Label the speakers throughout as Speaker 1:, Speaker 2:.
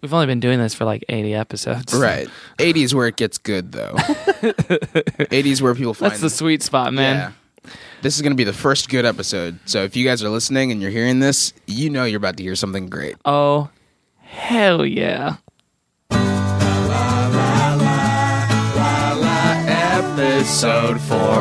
Speaker 1: We've only been doing this for like 80 episodes.
Speaker 2: Right. 80 is where it gets good, though. 80 is where people find...
Speaker 1: That's the sweet spot, man.
Speaker 2: Yeah. This is going to be the first good episode. So if you guys are listening and you're hearing this, you know you're about to hear something great.
Speaker 1: Oh, hell yeah.
Speaker 2: Episode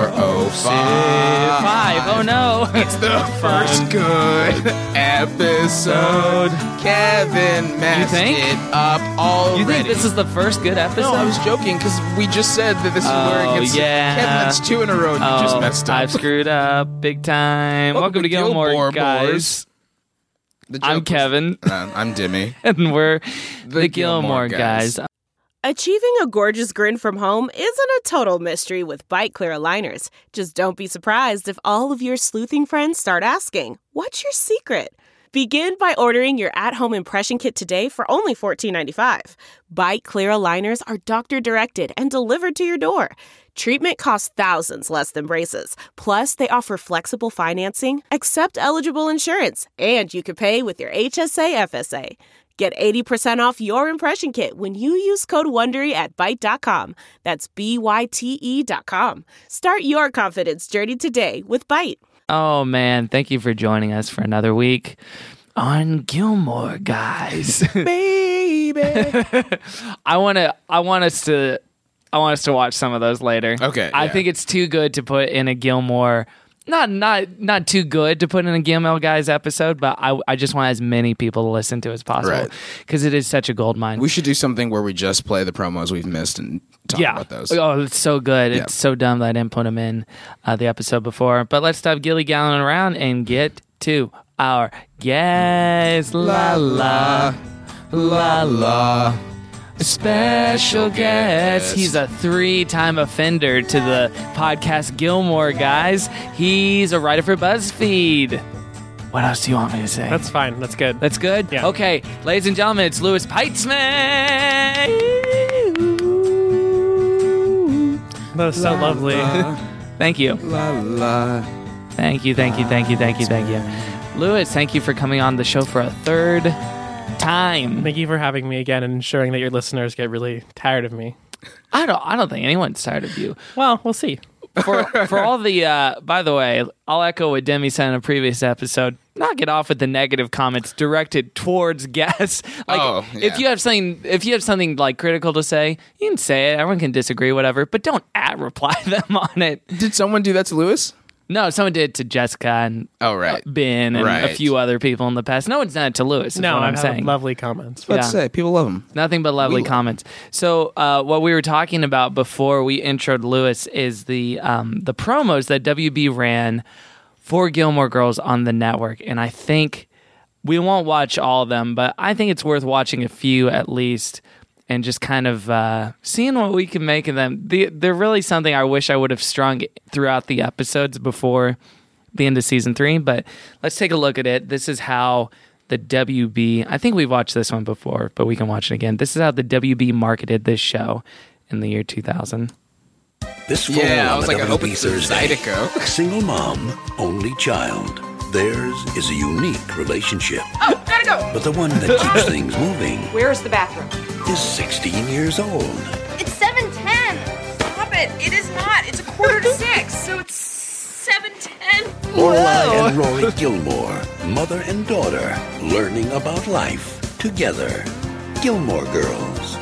Speaker 2: 405.
Speaker 1: Oh no.
Speaker 2: It's the first good episode. Kevin messed it up already.
Speaker 1: You think this is the first good episode?
Speaker 2: No, I was joking because we just said that this is where it gets...
Speaker 1: yeah.
Speaker 2: Kevin, that's 2 in a row and you just messed up.
Speaker 1: I've screwed up big time. Welcome to Gilmore guys. I'm Kevin.
Speaker 2: I'm Dimmy.
Speaker 1: And we're the Gilmore guys.
Speaker 3: Achieving a gorgeous grin from home isn't a total mystery with Byte Clear aligners. Just don't be surprised if all of your sleuthing friends start asking, what's your secret? Begin by ordering your at-home impression kit today for only $14.95. Byte Clear aligners are doctor-directed and delivered to your door. Treatment costs thousands less than braces. Plus, they offer flexible financing, accept eligible insurance, and you can pay with your HSA FSA. Get 80% off your impression kit when you use code WONDERY at Byte.com. That's BYTE.com. Start your confidence journey today with Byte.
Speaker 1: Oh, man. Thank you for joining us for another week on Gilmore Guys.
Speaker 2: Baby.
Speaker 1: I want us to watch some of those later.
Speaker 2: Okay.
Speaker 1: I think it's too good to put in a Gilmore... Not too good to put in a Gilmore Guys episode, but I just want as many people to listen to as possible because it is such a gold mine.
Speaker 2: We should do something where we just play the promos we've missed and talk about those.
Speaker 1: Oh, it's so good.
Speaker 2: Yeah.
Speaker 1: It's so dumb that I didn't put them in the episode before. But let's stop gilly-galling around and get to our guest. La la, la la. Special guest. He's a 3-time offender to the podcast Gilmore Guys. He's a writer for BuzzFeed. What else do you want me to say?
Speaker 4: That's fine. That's good.
Speaker 1: That's good?
Speaker 4: Yeah.
Speaker 1: Okay, ladies and gentlemen, it's Louis Peitzman.
Speaker 4: That was so lovely.
Speaker 1: Thank you.
Speaker 2: La la.
Speaker 1: Thank you. Louis, thank you for coming on the show for a third time.
Speaker 4: Thank you for having me again and ensuring that your listeners get really tired of me.
Speaker 1: I don't think anyone's tired of you.
Speaker 4: Well, we'll see.
Speaker 1: For all the by the way, I'll echo what Demi said in a previous episode. Knock it off with the negative comments directed towards guests. Like if you have something like critical to say, you can say it. Everyone can disagree, whatever, but don't reply them on it.
Speaker 2: Did someone do that to Louis?
Speaker 1: No, someone did it to Jessica and Ben and a few other people in the past. No one's done it to Lewis.
Speaker 4: No,
Speaker 1: I'm saying.
Speaker 4: Lovely comments.
Speaker 2: Let's say people love him.
Speaker 1: Nothing but lovely comments. So what we were talking about before we introed Lewis is the promos that WB ran for Gilmore Girls on the network, and I think we won't watch all of them, but I think it's worth watching a few at least. And just kind of seeing what we can make of them. They're really something I wish I would have strung throughout the episodes before the end of season 3. But let's take a look at it. This is how the WB... I think we've watched this one before, but we can watch it again. This is how the WB marketed this show in the year 2000.
Speaker 5: This fall on the
Speaker 2: I hope
Speaker 5: WB
Speaker 2: it's
Speaker 5: Thursday.
Speaker 2: Zydeco.
Speaker 5: Single mom, only child. Theirs is a unique relationship.
Speaker 6: Oh, gotta go!
Speaker 5: But the one that keeps things moving
Speaker 6: Where's the bathroom?
Speaker 5: is 16 years old.
Speaker 6: It's 7:10. Stop it! It is not. It's 5:45, so it's 7:10.
Speaker 5: Lorelai and Rory Gilmore, mother and daughter, learning about life together. Gilmore Girls.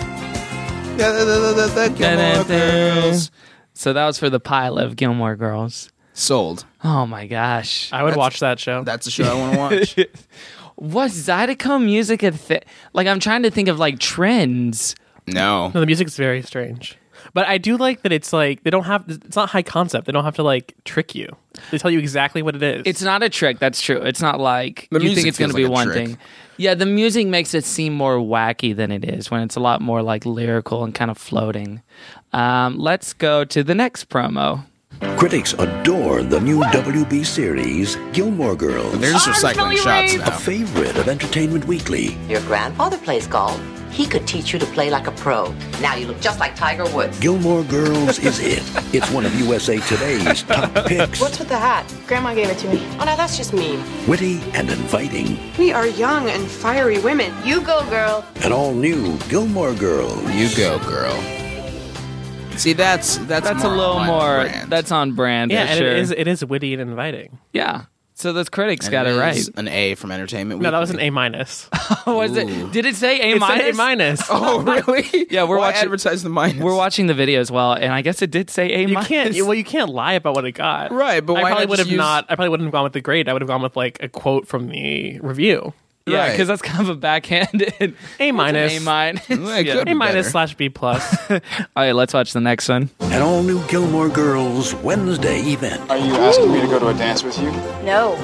Speaker 2: The Gilmore Girls.
Speaker 1: So that was for the pilot of Gilmore Girls.
Speaker 2: Sold.
Speaker 1: Oh my gosh.
Speaker 4: I would watch that show.
Speaker 2: That's a show I want to watch.
Speaker 1: Was Zydeco music a thing? Like, I'm trying to think of, like, trends.
Speaker 2: No.
Speaker 4: No, the music's very strange. But I do like that it's like, it's not high concept. They don't have to like trick you. They tell you exactly what it is.
Speaker 1: It's not a trick, that's true. It's not like
Speaker 2: The
Speaker 1: you think
Speaker 2: music
Speaker 1: it's going to
Speaker 2: feels
Speaker 1: be
Speaker 2: like a
Speaker 1: one
Speaker 2: trick.
Speaker 1: thing. Yeah, the music makes it seem more wacky than it is when it's a lot more like lyrical and kind of floating. Let's go to the next promo.
Speaker 5: Critics adore the new WB series, Gilmore Girls.
Speaker 2: They're just recycling shots
Speaker 5: A
Speaker 2: now.
Speaker 5: favorite of Entertainment Weekly.
Speaker 7: Your grandfather plays golf. He could teach you to play like a pro. Now you look just like Tiger Woods.
Speaker 5: Gilmore Girls is it. It's one of USA Today's top picks.
Speaker 8: What's with the hat? Grandma gave it to me. Oh, no, that's just mean.
Speaker 5: Witty and inviting.
Speaker 8: We are young and fiery women.
Speaker 6: You go, girl.
Speaker 5: An all-new Gilmore Girls.
Speaker 2: You go, girl. See, that's
Speaker 1: That's
Speaker 2: more
Speaker 1: a little
Speaker 2: on
Speaker 1: more.
Speaker 2: brand.
Speaker 1: That's on brand.
Speaker 4: Yeah,
Speaker 1: for
Speaker 4: and
Speaker 1: sure.
Speaker 4: it is witty and inviting.
Speaker 1: Yeah. So those critics
Speaker 2: And
Speaker 1: got it right.
Speaker 2: is an A from Entertainment
Speaker 4: No, that was
Speaker 2: Weekly.
Speaker 4: an A minus.
Speaker 1: Was it? Did it say A
Speaker 4: It's
Speaker 1: minus?
Speaker 4: an A minus.
Speaker 2: Oh, really?
Speaker 1: Yeah, we're
Speaker 2: Why
Speaker 1: watching-
Speaker 2: advertise the minus.
Speaker 1: We're watching the video as well, and I guess it did say A
Speaker 4: You
Speaker 1: minus.
Speaker 4: can't. Well, you can't lie about what it got.
Speaker 2: Right, but
Speaker 4: I
Speaker 2: why
Speaker 4: probably
Speaker 2: not
Speaker 4: would
Speaker 2: just
Speaker 4: have
Speaker 2: use-
Speaker 4: not. I probably wouldn't have gone with the grade. I would have gone with like a quote from the review.
Speaker 1: Yeah,
Speaker 2: Right.
Speaker 1: because that's kind of a backhanded.
Speaker 4: A minus.
Speaker 1: A minus.
Speaker 2: Well, it could
Speaker 4: A
Speaker 2: be
Speaker 4: minus
Speaker 2: better.
Speaker 4: / B plus.
Speaker 1: All right, let's watch the next one.
Speaker 5: An all-new Gilmore Girls Wednesday event.
Speaker 9: Are you asking me to go to a dance with you?
Speaker 6: No.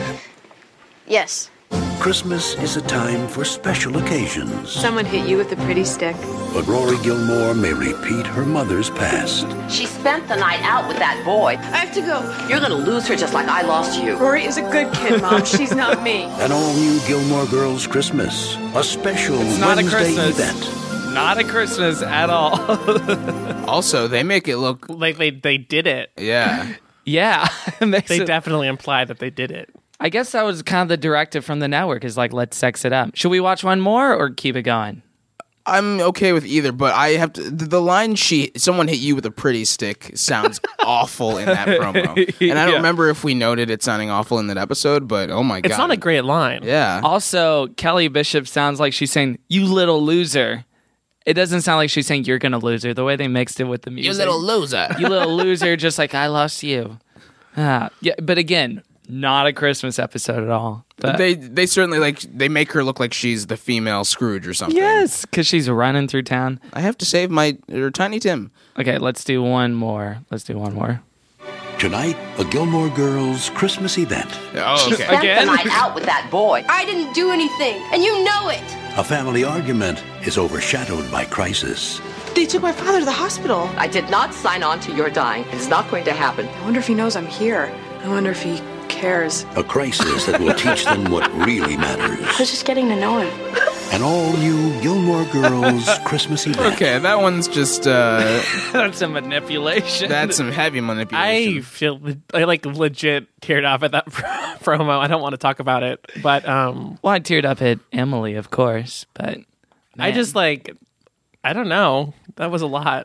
Speaker 6: Yes.
Speaker 5: Christmas is a time for special occasions.
Speaker 8: Someone hit you with a pretty stick.
Speaker 5: But Rory Gilmore may repeat her mother's past.
Speaker 7: She spent the night out with that boy.
Speaker 8: I have to go.
Speaker 7: You're gonna lose her just like I lost you.
Speaker 8: Rory is a good kid, Mom. She's not me.
Speaker 5: An all-new Gilmore Girls Christmas. A special
Speaker 1: It's not a
Speaker 5: Wednesday
Speaker 1: Christmas.
Speaker 5: event.
Speaker 1: Not a Christmas at all.
Speaker 2: Also, they make it look.
Speaker 4: Like they did it.
Speaker 2: Yeah.
Speaker 1: Yeah, it makes
Speaker 4: They
Speaker 1: it-
Speaker 4: definitely imply that they did it.
Speaker 1: I guess that was kind of the directive from the network. Is like, let's sex it up. Should we watch one more or keep it going?
Speaker 2: I'm okay with either, but I have to. The line someone hit you with a pretty stick sounds awful in that promo. And I don't
Speaker 1: Yeah.
Speaker 2: remember if we noted it sounding awful in that episode, but oh my God.
Speaker 4: It's not a great line.
Speaker 2: Yeah.
Speaker 1: Also, Kelly Bishop sounds like she's saying, "You little loser." It doesn't sound like she's saying you're gonna lose her. The way they mixed it with the music,
Speaker 2: loser.
Speaker 1: you little loser, just like I lost you. Yeah, but again, not a Christmas episode at all. But
Speaker 2: They certainly they make her look like she's the female Scrooge or something.
Speaker 1: yes, because she's running through town.
Speaker 2: I have to save or Tiny Tim.
Speaker 1: Okay, let's do one more.
Speaker 5: Tonight, a Gilmore Girls Christmas event.
Speaker 2: Oh, okay.
Speaker 7: Spent
Speaker 1: Again?
Speaker 7: the night out with that boy.
Speaker 6: I didn't do anything, and you know it.
Speaker 5: A family argument is overshadowed by crisis.
Speaker 8: They took my father to the hospital.
Speaker 7: I did not sign on to your dying. It's not going to happen.
Speaker 8: I wonder if he knows I'm here. I wonder if he cares.
Speaker 5: A crisis that will teach them what really
Speaker 8: I
Speaker 5: matters.
Speaker 8: was just getting to know him.
Speaker 5: An all-new Gilmore Girls Christmas event.
Speaker 2: Okay, that one's just
Speaker 1: That's a manipulation.
Speaker 2: that's some heavy manipulation.
Speaker 4: I feel I like legit teared off at that promo. I don't want to talk about it, but
Speaker 1: well, I teared up at Emily, of course, but
Speaker 4: I just like I don't know. That was a lot.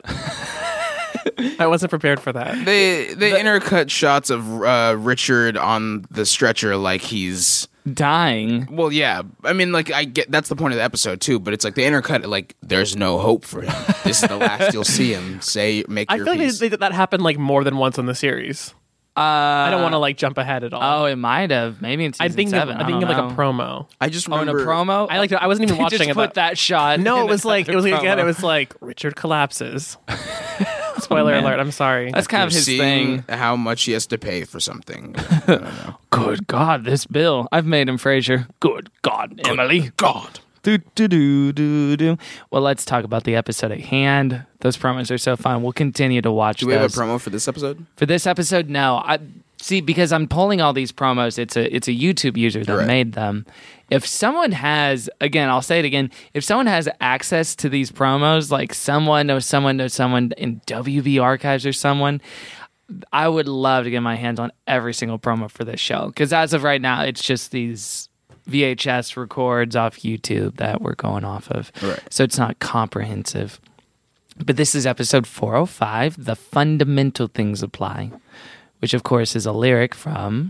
Speaker 4: I wasn't prepared for that.
Speaker 2: They intercut shots of Richard on the stretcher like he's
Speaker 1: dying.
Speaker 2: well, yeah. I mean, like I get that's the point of the episode too, but it's like they intercut it like there's no hope for him. This is the last you'll see him. Make
Speaker 4: I
Speaker 2: your
Speaker 4: feel like
Speaker 2: peace.
Speaker 4: that happened like more than once in the series. I don't want to like jump ahead at all.
Speaker 1: Oh, it might have. Maybe in season
Speaker 4: I think
Speaker 1: 7.
Speaker 4: I think of like a promo.
Speaker 2: I just
Speaker 1: Oh, in a
Speaker 2: remember
Speaker 1: promo?
Speaker 4: I wasn't even
Speaker 1: They
Speaker 4: watching
Speaker 1: just
Speaker 4: it.
Speaker 1: put that shot.
Speaker 4: No,
Speaker 1: in
Speaker 4: it was like
Speaker 1: another
Speaker 4: again.
Speaker 1: promo.
Speaker 4: It was like Richard collapses. Spoiler
Speaker 1: man.
Speaker 4: alert! I'm sorry.
Speaker 1: That's kind of
Speaker 2: you're
Speaker 1: his
Speaker 2: seeing
Speaker 1: thing.
Speaker 2: how much he has to pay for something. I don't know.
Speaker 1: Good God, this Bill. I've made him Frasier. Good God, Emily.
Speaker 2: God.
Speaker 1: Do, do, do, do, do. Well, let's talk about the episode at hand. Those promos are so fun. We'll continue to watch
Speaker 2: Do we have a
Speaker 1: those.
Speaker 2: promo for this episode?
Speaker 1: For this episode, no. I see because I'm pulling all these promos. It's a YouTube user that
Speaker 2: Right.
Speaker 1: made them. If someone has, again, I'll say it again. If someone has access to these promos, like someone knows someone in WB archives or someone, I would love to get my hands on every single promo for this show. Because as of right now, it's just these VHS records off YouTube that we're going off of.
Speaker 2: Right.
Speaker 1: So it's not comprehensive. But this is episode 405, The Fundamental Things Apply, which of course is a lyric from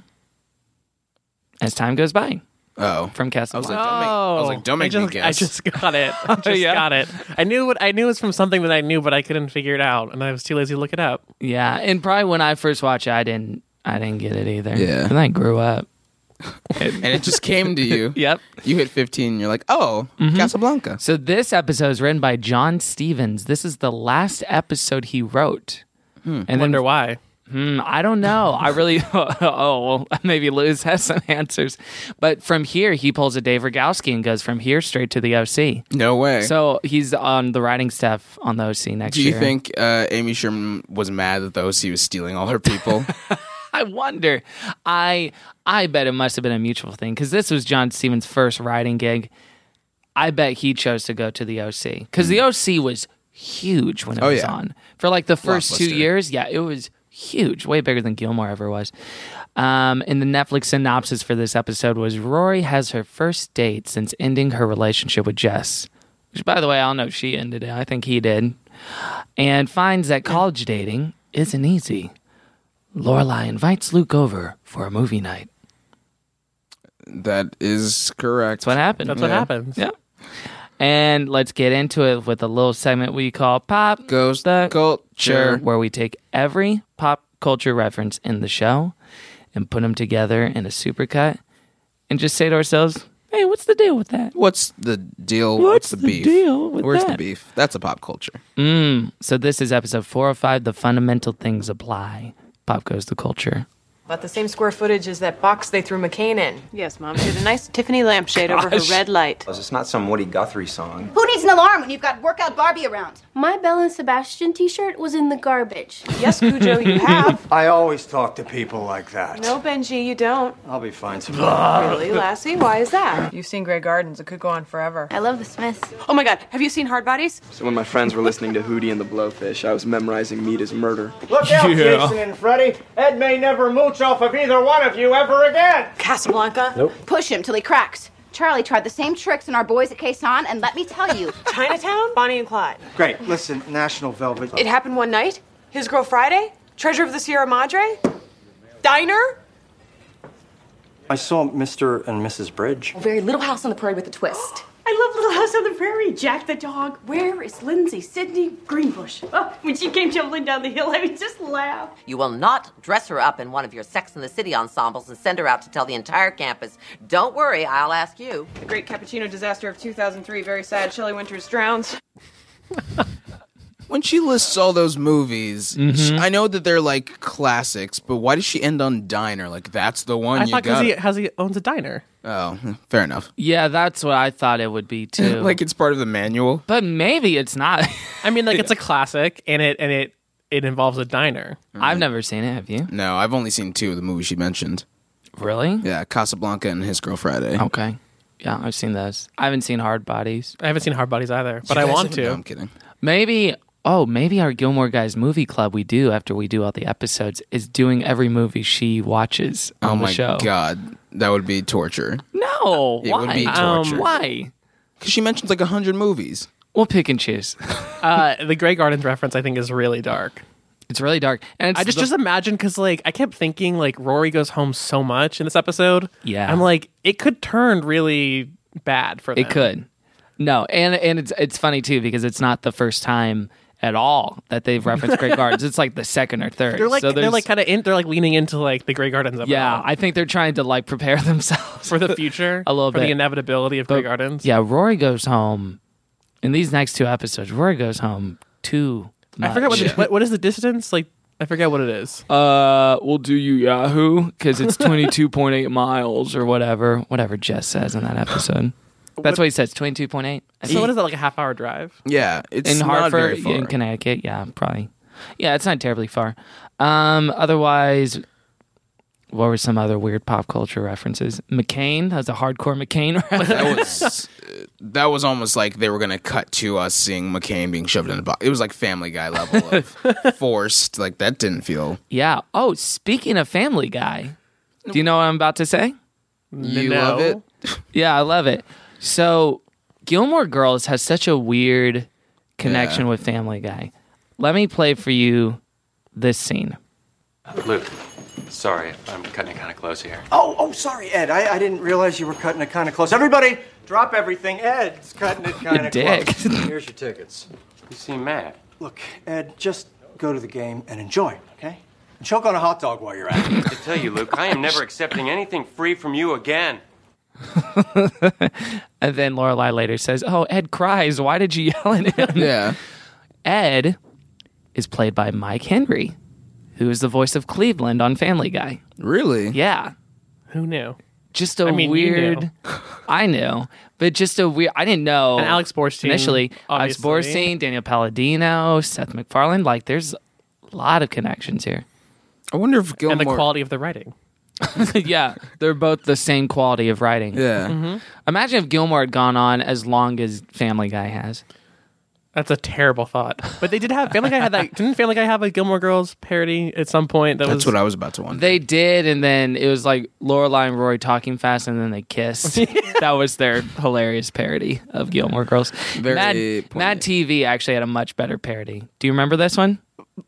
Speaker 1: As Time Goes By
Speaker 2: Oh.
Speaker 1: from
Speaker 2: I was
Speaker 1: Casablanca.
Speaker 2: like, don't make me guess.
Speaker 4: I just got it. I just
Speaker 1: Yeah.
Speaker 4: got it. I knew it was from something that I knew, but I couldn't figure it out, and I was too lazy to look it up.
Speaker 1: Yeah, and probably when I first watched it, I didn't get it either.
Speaker 2: Yeah.
Speaker 1: And I grew up.
Speaker 2: And it just came to you.
Speaker 1: Yep.
Speaker 2: You hit 15 and you're like, oh, Casablanca.
Speaker 1: So this episode is written by John Stevens. This is the last episode he wrote. And
Speaker 4: I wonder why.
Speaker 1: I don't know. I really. Well, maybe Liz has some answers. But from here, he pulls a Dave Rogowski and goes from here straight to the OC.
Speaker 2: No way.
Speaker 1: So he's on the writing staff on the OC next
Speaker 2: Do
Speaker 1: year.
Speaker 2: you think Amy Sherman was mad that the OC was stealing all her people?
Speaker 1: I wonder. I bet it must have been a mutual thing because this was John Stevens' first writing gig. I bet he chose to go to the OC because the OC was huge when it was on. For like the first 2 years, it was huge, way bigger than Gilmore ever was. And the Netflix synopsis for this episode was Rory has her first date since ending her relationship with Jess, which, by the way, I don't know if she ended it. I think he did. And finds that college dating isn't easy. Lorelai invites Luke over for a movie night.
Speaker 2: That is correct.
Speaker 1: That's what happened.
Speaker 4: That's what happens.
Speaker 1: Yeah. And let's get into it with a little segment we call Pop
Speaker 2: Goes the Culture,
Speaker 1: where we take every pop culture reference in the show and put them together in a supercut and just say to ourselves, hey, what's the deal with that?
Speaker 2: What's the deal?
Speaker 1: What's
Speaker 2: the
Speaker 1: the
Speaker 2: beef?
Speaker 1: deal with
Speaker 2: Where's
Speaker 1: that?
Speaker 2: the beef? That's a pop culture.
Speaker 1: So this is episode 405, The Fundamental Things Apply. Pop Goes the Culture.
Speaker 10: About the same square footage as that box they threw McCain in.
Speaker 8: Yes, Mom. She had a nice Tiffany lampshade over her red light.
Speaker 9: It's not some Woody Guthrie song.
Speaker 11: Who needs an alarm when you've got Workout Barbie around?
Speaker 12: My Belle and Sebastian t-shirt was in the garbage.
Speaker 10: Yes, Cujo, you have.
Speaker 9: I always talk to people like that.
Speaker 10: No, Benji, you don't.
Speaker 9: I'll be fine tomorrow.
Speaker 10: Really, Lassie? Why is that? You've seen Grey Gardens. It could go on forever.
Speaker 12: I love the Smiths.
Speaker 8: Oh my God, have you seen Hard Bodies?
Speaker 9: So when my friends were listening to Hootie and the Blowfish, I was memorizing Meat is Murder.
Speaker 13: Look out, Jason and Freddy. Ed may never mooch off of either one of you ever again.
Speaker 10: Casablanca?
Speaker 9: Nope.
Speaker 11: Push him till he cracks. Charlie tried the same tricks on our boys at Quezon, and let me tell you.
Speaker 10: Chinatown? Bonnie and Clyde.
Speaker 13: Great. Listen, National Velvet.
Speaker 10: It happened one night? His Girl Friday? Treasure of the Sierra Madre? Diner?
Speaker 13: I saw Mr. and Mrs. Bridge.
Speaker 11: Very Little House on the Prairie with a twist.
Speaker 8: I love Little House on the Prairie. Jack the dog. Where is Lindsay Sidney Greenbush? Oh, when she came tumbling down the hill, I would just laugh.
Speaker 7: You will not dress her up in one of your Sex and the City ensembles and send her out to tell the entire campus, don't worry, I'll ask you.
Speaker 10: The Great Cappuccino Disaster of 2003. Very sad. Shelley Winters drowns.
Speaker 2: When she lists all those movies, I know that they're like classics, but why does she end on Diner? Like, that's the one
Speaker 4: I
Speaker 2: you
Speaker 4: thought
Speaker 2: got.
Speaker 4: because he owns a diner.
Speaker 2: Oh, fair enough.
Speaker 1: Yeah, that's what I thought it would be too.
Speaker 2: Like it's part of the manual.
Speaker 1: But maybe it's not.
Speaker 4: I mean, like it's a classic, and it involves a diner.
Speaker 1: I've never seen it. Have you?
Speaker 2: No, I've only seen two of the movies she mentioned.
Speaker 1: Really?
Speaker 2: Yeah, Casablanca and His Girl Friday.
Speaker 1: Okay. Yeah, I've seen those. I haven't seen Hard Bodies.
Speaker 4: I haven't seen Hard Bodies either, but
Speaker 2: You
Speaker 4: I
Speaker 2: guys
Speaker 4: want
Speaker 2: haven't?
Speaker 4: to.
Speaker 2: No, I'm kidding.
Speaker 1: Maybe our Gilmore Guys movie club we do after we do all the episodes is doing every movie she watches on the show.
Speaker 2: Oh my god, that would be torture.
Speaker 1: No,
Speaker 2: It
Speaker 1: why?
Speaker 2: would be torture.
Speaker 1: Why?
Speaker 2: Because she mentions like 100 movies.
Speaker 1: We'll pick and choose.
Speaker 4: The Grey Gardens reference, I think, is really dark.
Speaker 1: It's really dark, and it's
Speaker 4: I just imagine because like I kept thinking like Rory goes home so much in this episode.
Speaker 1: Yeah.
Speaker 4: I'm like it could turn really bad for them.
Speaker 1: It could. No, and it's funny too because it's not the first time at all that they've referenced Grey Gardens. It's like the second or third.
Speaker 4: They're like
Speaker 1: So
Speaker 4: they're like kind of they're like leaning into like the Grey Gardens. Of it
Speaker 1: yeah,
Speaker 4: all.
Speaker 1: I think they're trying to like prepare themselves
Speaker 4: for the future,
Speaker 1: a little
Speaker 4: for
Speaker 1: bit.
Speaker 4: the inevitability of Grey Gardens.
Speaker 1: Yeah, Rory goes home in these next two episodes. Rory goes home too much.
Speaker 4: I forget what is the distance like. I forget what it is.
Speaker 1: We'll do you Yahoo because it's 22.8 miles or whatever Jess says in that episode. That's what he says, 22.8.
Speaker 4: So what is that, like a half-hour drive?
Speaker 2: Yeah, it's
Speaker 1: in
Speaker 2: not
Speaker 1: Hartford,
Speaker 2: very far.
Speaker 1: in Connecticut. Yeah, probably. Yeah, it's not terribly far. Otherwise, what were some other weird pop culture references? McCain, that was a hardcore McCain reference.
Speaker 2: That was almost like they were going to cut to us seeing McCain being shoved in a box. It was like Family Guy level of forced. Like, that didn't feel...
Speaker 1: Yeah. Oh, speaking of Family Guy, do you know what I'm about to say?
Speaker 2: You love it?
Speaker 1: Yeah, I love it. So, Gilmore Girls has such a weird connection with Family Guy. Let me play for you this scene.
Speaker 14: Luke, sorry, I'm cutting it kind of close here.
Speaker 13: Oh, sorry, Ed. I didn't realize you were cutting it kind of close. Everybody, drop everything. Ed's cutting it kind of
Speaker 1: dick.
Speaker 13: close. Here's your tickets.
Speaker 14: You seem mad.
Speaker 13: Look, Ed, just go to the game and enjoy, okay? And choke on a hot dog while you're at it.
Speaker 14: I tell you, Luke, I am never accepting anything free from you again.
Speaker 1: And then Lorelai later says, "Oh, Ed cries. Why did you yell at him?"
Speaker 2: Yeah.
Speaker 1: Ed is played by Mike Henry, who is the voice of Cleveland on Family Guy.
Speaker 2: Really?
Speaker 1: Yeah.
Speaker 4: Who knew?
Speaker 1: Just a
Speaker 4: I mean, you
Speaker 1: weird...
Speaker 4: knew.
Speaker 1: I knew. But just a weird... I didn't know.
Speaker 4: And Alex Borstein,
Speaker 1: Initially. Alex
Speaker 4: obviously.
Speaker 1: Borstein, Daniel Palladino, Seth MacFarlane. Like, there's a lot of connections here.
Speaker 2: I wonder if Gilmore...
Speaker 4: And the quality of the writing.
Speaker 1: Yeah, they're both the same quality of writing.
Speaker 2: Yeah.
Speaker 1: Imagine if Gilmore had gone on as long as Family Guy has.
Speaker 4: That's a terrible thought. But they did have Family Guy had that. Didn't Family Guy have a Gilmore Girls parody at some point?
Speaker 2: That's what I was about to wonder.
Speaker 1: They did, and then it was like Lorelai and Rory talking fast, and then they kissed. That was their hilarious parody of Gilmore Girls. Mad TV actually had a much better parody. Do you remember this one?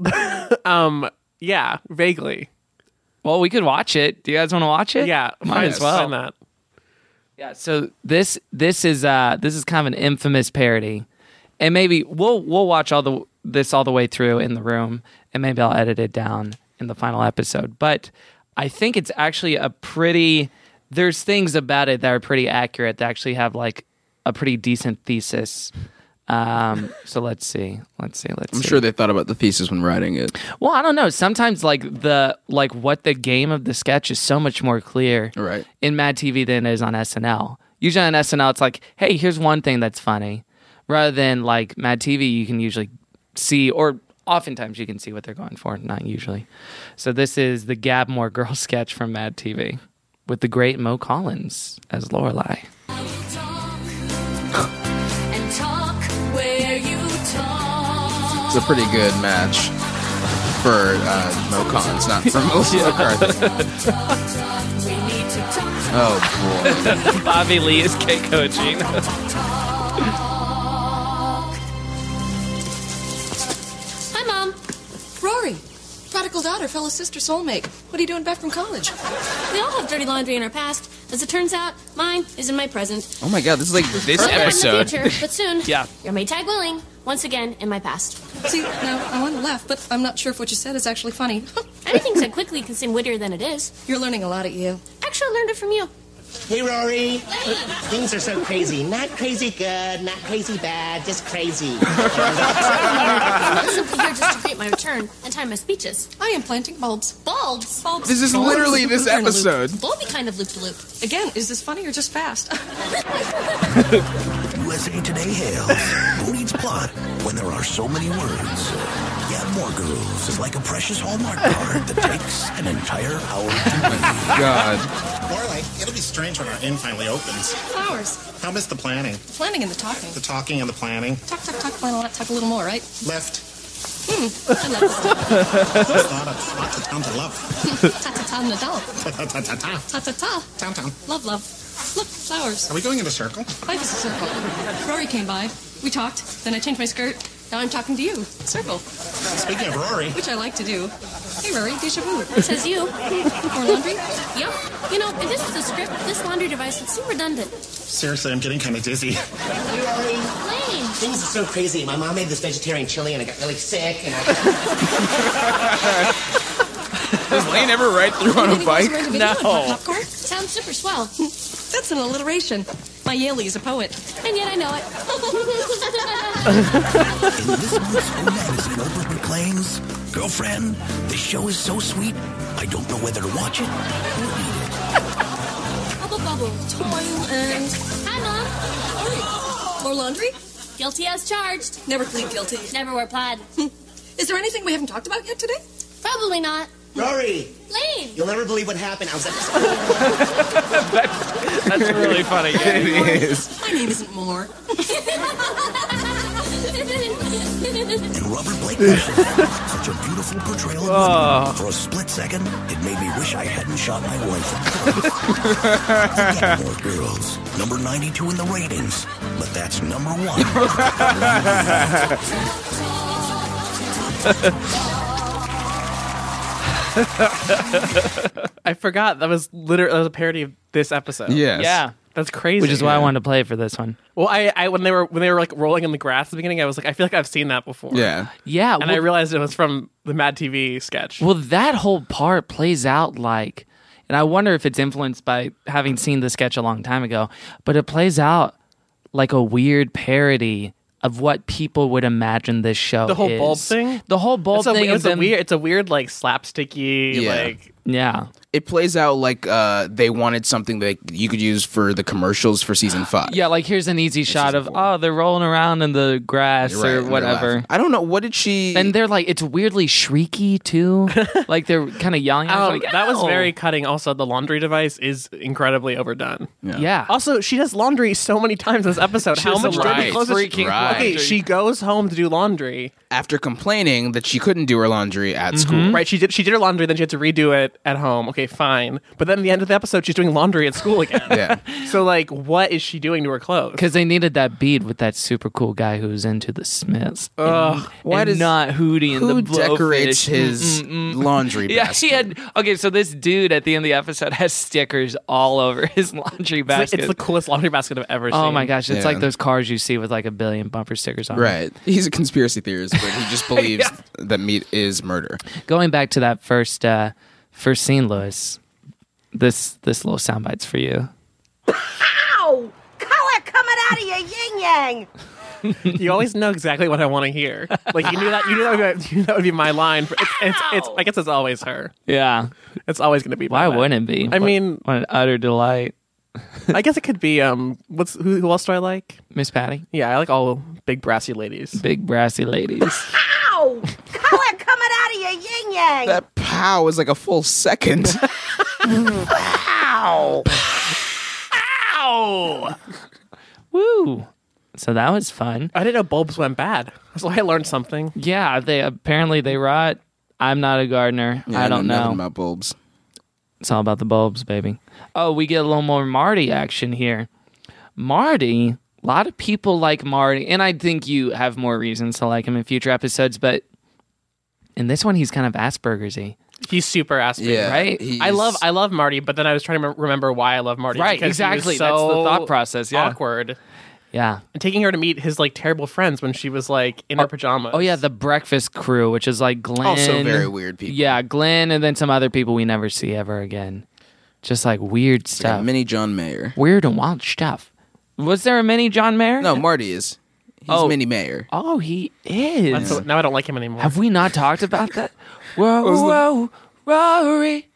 Speaker 4: Yeah, vaguely.
Speaker 1: Well, we could watch it. Do you guys want to watch it?
Speaker 4: Yeah,
Speaker 1: might as well.
Speaker 4: Find that.
Speaker 1: Yeah. So this is kind of an infamous parody. And maybe we'll watch all the way through in the room, and maybe I'll edit it down in the final episode. But I think it's actually there's things about it that are pretty accurate, that actually have like a pretty decent thesis. So let's see. I'm
Speaker 2: sure they thought about the thesis when writing it.
Speaker 1: Well, I don't know. Sometimes what the game of the sketch is so much more clear in Mad TV than it is on SNL. Usually on SNL, it's like, hey, here's one thing that's funny. Rather than like Mad TV, you can usually see, or oftentimes you can see what they're going for, not usually. So this is the Gilmore Girls sketch from Mad TV with the great Mo Collins as Lorelai.
Speaker 2: It's a pretty good match for Mo Collins, not for Melissa McCarthy. Oh boy.
Speaker 1: Bobby Lee is K-coaching.
Speaker 15: Rory, prodigal daughter, fellow sister, soulmate. What are you doing back from college?
Speaker 12: We all have dirty laundry in our past. As it turns out, mine is in my present.
Speaker 2: Oh my god, this is like this
Speaker 12: Not in the
Speaker 2: episode.
Speaker 12: future, but soon.
Speaker 1: Yeah.
Speaker 12: You're Maytag willing, once again, in my past.
Speaker 15: See, now, I want to laugh, but I'm not sure if what you said is actually funny.
Speaker 12: Anything said quickly can seem wittier than it is.
Speaker 15: You're learning a lot at you.
Speaker 12: Actually, I learned it from you.
Speaker 16: Hey, Rory. Things are so crazy. Not crazy good, not crazy bad, just crazy.
Speaker 12: I'm simply here just to create my return and time my speeches.
Speaker 15: I am planting bulbs.
Speaker 12: Bulbs?
Speaker 15: Bulbs.
Speaker 2: This is literally this episode.
Speaker 12: Bulby kind of loop-to-loop.
Speaker 15: Again, is this funny or just fast?
Speaker 5: USA Today hails. Who needs plot when there are so many words? Gilmore Girls is like a precious Hallmark card that takes an entire hour to read.
Speaker 2: God.
Speaker 17: More like, it'll be strange when our inn finally opens.
Speaker 15: Flowers.
Speaker 17: How missed the planning?
Speaker 15: The planning and the talking.
Speaker 17: The talking and the planning.
Speaker 15: Talk, plan a lot, talk a little more, right?
Speaker 17: Left.
Speaker 15: I love this stuff.
Speaker 17: That's not a town to love.
Speaker 15: Ta-ta-ta, Nadal.
Speaker 17: Ta-ta-ta-ta.
Speaker 15: Ta-ta-ta.
Speaker 17: Town.
Speaker 15: Love. Look, flowers.
Speaker 17: Are we going in a circle?
Speaker 15: Life is a circle. Rory came by. We talked. Then I changed my skirt. Now I'm talking to you. Circle.
Speaker 17: Speaking of Rory.
Speaker 15: Which I like to do. Hey, Rory, deja vu.
Speaker 12: It says you.
Speaker 15: More laundry?
Speaker 12: Yep. You know, if this was a script, this laundry device would seem redundant.
Speaker 17: Seriously, I'm getting kind of dizzy.
Speaker 16: Hey, Rory.
Speaker 12: Lane.
Speaker 16: Things are so crazy. My mom made this vegetarian chili and I got really sick and
Speaker 2: Does Lane ever ride through on a bike?
Speaker 1: No.
Speaker 15: Popcorn?
Speaker 12: Sounds super swell.
Speaker 15: That's an alliteration. My Yaley is a poet.
Speaker 12: And yet I know it.
Speaker 5: In this month's O Magazine, Oprah proclaims, "Girlfriend, this show is so sweet, I don't know whether to watch it or eat it."
Speaker 12: Bubble, bubble.
Speaker 15: Toil and...
Speaker 12: Hi, Mom.
Speaker 15: More laundry?
Speaker 12: Guilty as charged.
Speaker 15: Never plead guilty.
Speaker 12: Never wear plaid.
Speaker 15: Is there anything we haven't talked about yet today?
Speaker 12: Probably not.
Speaker 16: Rory.
Speaker 12: Lane.
Speaker 16: You'll never believe what happened. I was at the
Speaker 1: That's really funny.
Speaker 2: It is.
Speaker 15: My name isn't Moore.
Speaker 5: And Robert Blake such a beautiful portrayal of women. For a split second, it made me wish I hadn't shot my wife. Gilmore Girls, number 92 in the ratings, but that's number 1.
Speaker 4: I forgot that was a parody of this episode.
Speaker 2: Yes.
Speaker 1: Yeah.
Speaker 4: That's crazy.
Speaker 1: Which is why I wanted to play it for this one.
Speaker 4: Well, I when they were like rolling in the grass at the beginning, I was like, I feel like I've seen that before.
Speaker 2: Yeah.
Speaker 1: Yeah.
Speaker 4: And I realized it was from the Mad TV sketch.
Speaker 1: Well, that whole part plays out like, and I wonder if it's influenced by having seen the sketch a long time ago, but it plays out like a weird parody of what people would imagine this show
Speaker 4: The whole
Speaker 1: is.
Speaker 4: bulb thing?
Speaker 1: The whole bulb thing.
Speaker 4: It's a weird like slapsticky, like
Speaker 1: Yeah.
Speaker 2: It plays out like they wanted something that you could use for the commercials for season 5.
Speaker 1: Yeah, like here's an easy shot of, they're rolling around in the grass
Speaker 2: Right,
Speaker 1: or
Speaker 2: and they're
Speaker 1: whatever.
Speaker 2: laughing. I don't know. What did she...
Speaker 1: And they're like, it's weirdly shrieky too. Like they're kind of yelling. I was like,
Speaker 4: that was
Speaker 1: "Ow."
Speaker 4: very cutting. Also, the laundry device is incredibly overdone.
Speaker 1: Yeah.
Speaker 4: Also, she does laundry so many times in this episode. How
Speaker 1: does
Speaker 4: much
Speaker 1: a lot
Speaker 4: dirty
Speaker 1: of
Speaker 4: clothes does she-
Speaker 1: freaking
Speaker 4: Okay,
Speaker 1: laundry.
Speaker 4: she goes home to do laundry.
Speaker 2: After complaining that she couldn't do her laundry at school.
Speaker 4: Right, she did her laundry, then she had to redo it at home. Okay, fine. But then at the end of the episode, she's doing laundry at school again.
Speaker 2: Yeah.
Speaker 4: So, like, what is she doing to her clothes?
Speaker 1: Because they needed that beat with that super cool guy who's into the Smiths.
Speaker 2: Why
Speaker 1: and
Speaker 2: does-
Speaker 1: not Hootie and the
Speaker 2: Who
Speaker 1: Blowfish.
Speaker 2: decorates his laundry
Speaker 1: Yeah,
Speaker 2: basket?
Speaker 1: he had. Okay, so this dude at the end of the episode has stickers all over his laundry basket.
Speaker 4: It's the coolest laundry basket I've ever seen.
Speaker 1: Oh my gosh, it's
Speaker 2: Yeah.
Speaker 1: like those cars you see with like 1 billion bumper stickers on.
Speaker 2: Right. He's a conspiracy theorist, but he just believes that meat is murder.
Speaker 1: Going back to that first scene, Lewis. This little soundbite's for you.
Speaker 18: Ow! Color coming out of your yin yang.
Speaker 4: You always know exactly what I want to hear. Like you knew that would be my line. It's I guess it's always her.
Speaker 1: Yeah,
Speaker 4: it's always going to be.
Speaker 1: Why wouldn't it be?
Speaker 4: I mean,
Speaker 1: what an utter delight.
Speaker 4: I guess it could be. Who else do I like?
Speaker 1: Miss Patty.
Speaker 4: Yeah, I like all big brassy ladies.
Speaker 1: Big brassy ladies.
Speaker 18: Ow! Color coming out of your yin yang.
Speaker 2: That pow was like a full second.
Speaker 18: Ow!
Speaker 1: Ow! Woo! So that was fun.
Speaker 4: I didn't know bulbs went bad. That's why I learned something.
Speaker 1: Yeah, they rot. I'm not a gardener.
Speaker 2: Yeah,
Speaker 1: I don't know
Speaker 2: nothing about bulbs.
Speaker 1: It's all about the bulbs, baby. Oh, we get a little more Marty action here. Marty, a lot of people like Marty, and I think you have more reasons to like him in future episodes, but in this one, he's kind of Asperger's-y.
Speaker 4: He's super Asperger,
Speaker 2: Yeah,
Speaker 4: right?
Speaker 2: he's-
Speaker 4: I love Marty, but then I was trying to remember why I love Marty.
Speaker 1: Right,
Speaker 4: because he was
Speaker 1: exactly.
Speaker 4: so
Speaker 1: That's the thought process, yeah.
Speaker 4: Awkward.
Speaker 1: Yeah.
Speaker 4: And taking her to meet his like terrible friends when she was like in her pajamas.
Speaker 1: Oh, yeah, the breakfast crew, which is like Glenn.
Speaker 2: Also very weird people.
Speaker 1: Yeah, Glenn, and then some other people we never see ever again. Just like weird
Speaker 2: Like
Speaker 1: stuff.
Speaker 2: a mini John Mayer.
Speaker 1: Weird and wild stuff. Was there a mini John Mayer?
Speaker 2: No, Marty is. He's mini Mayer.
Speaker 1: Oh, he is.
Speaker 4: Now I don't like him anymore.
Speaker 1: Have we not talked about that? Whoa, Rory.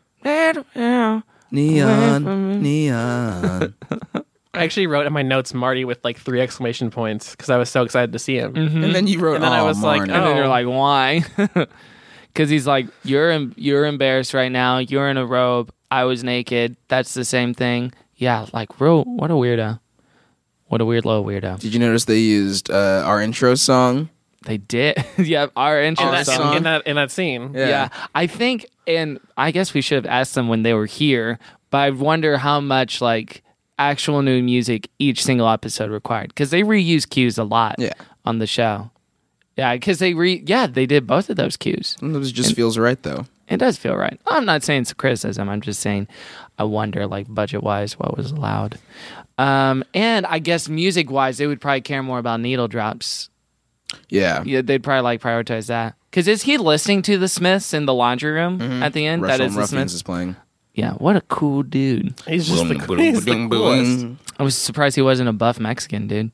Speaker 2: Neon.
Speaker 4: I actually wrote in my notes Marty with like 3 exclamation points because I was so excited to see him.
Speaker 2: And then you wrote,
Speaker 4: And then I was like,
Speaker 1: And then you're like, why? Because he's like, you're embarrassed right now. You're in a robe. I was naked. That's the same thing. Yeah, like, what a weirdo. What a weird little weirdo.
Speaker 2: Did you notice they used our intro song?
Speaker 1: They did. Yeah, our intro song.
Speaker 4: in that scene.
Speaker 1: Yeah. I think, and I guess we should have asked them when they were here, but I wonder how much like actual new music each single episode required, because they reuse cues a lot on the show. Yeah, because they did both of those cues.
Speaker 2: It just feels right though.
Speaker 1: It does feel right. I'm not saying it's a criticism. I'm just saying I wonder, like, budget-wise, what was allowed. And I guess music-wise, they would probably care more about needle drops.
Speaker 2: Yeah.
Speaker 1: Yeah, they'd probably like prioritize that. Because is he listening to the Smiths in the laundry room at the end?
Speaker 2: Russell
Speaker 1: That is the
Speaker 2: Ruffins
Speaker 1: Smiths
Speaker 2: is playing.
Speaker 1: Yeah, what a cool dude.
Speaker 4: He's just the coolest.
Speaker 1: I was surprised he wasn't a buff Mexican dude.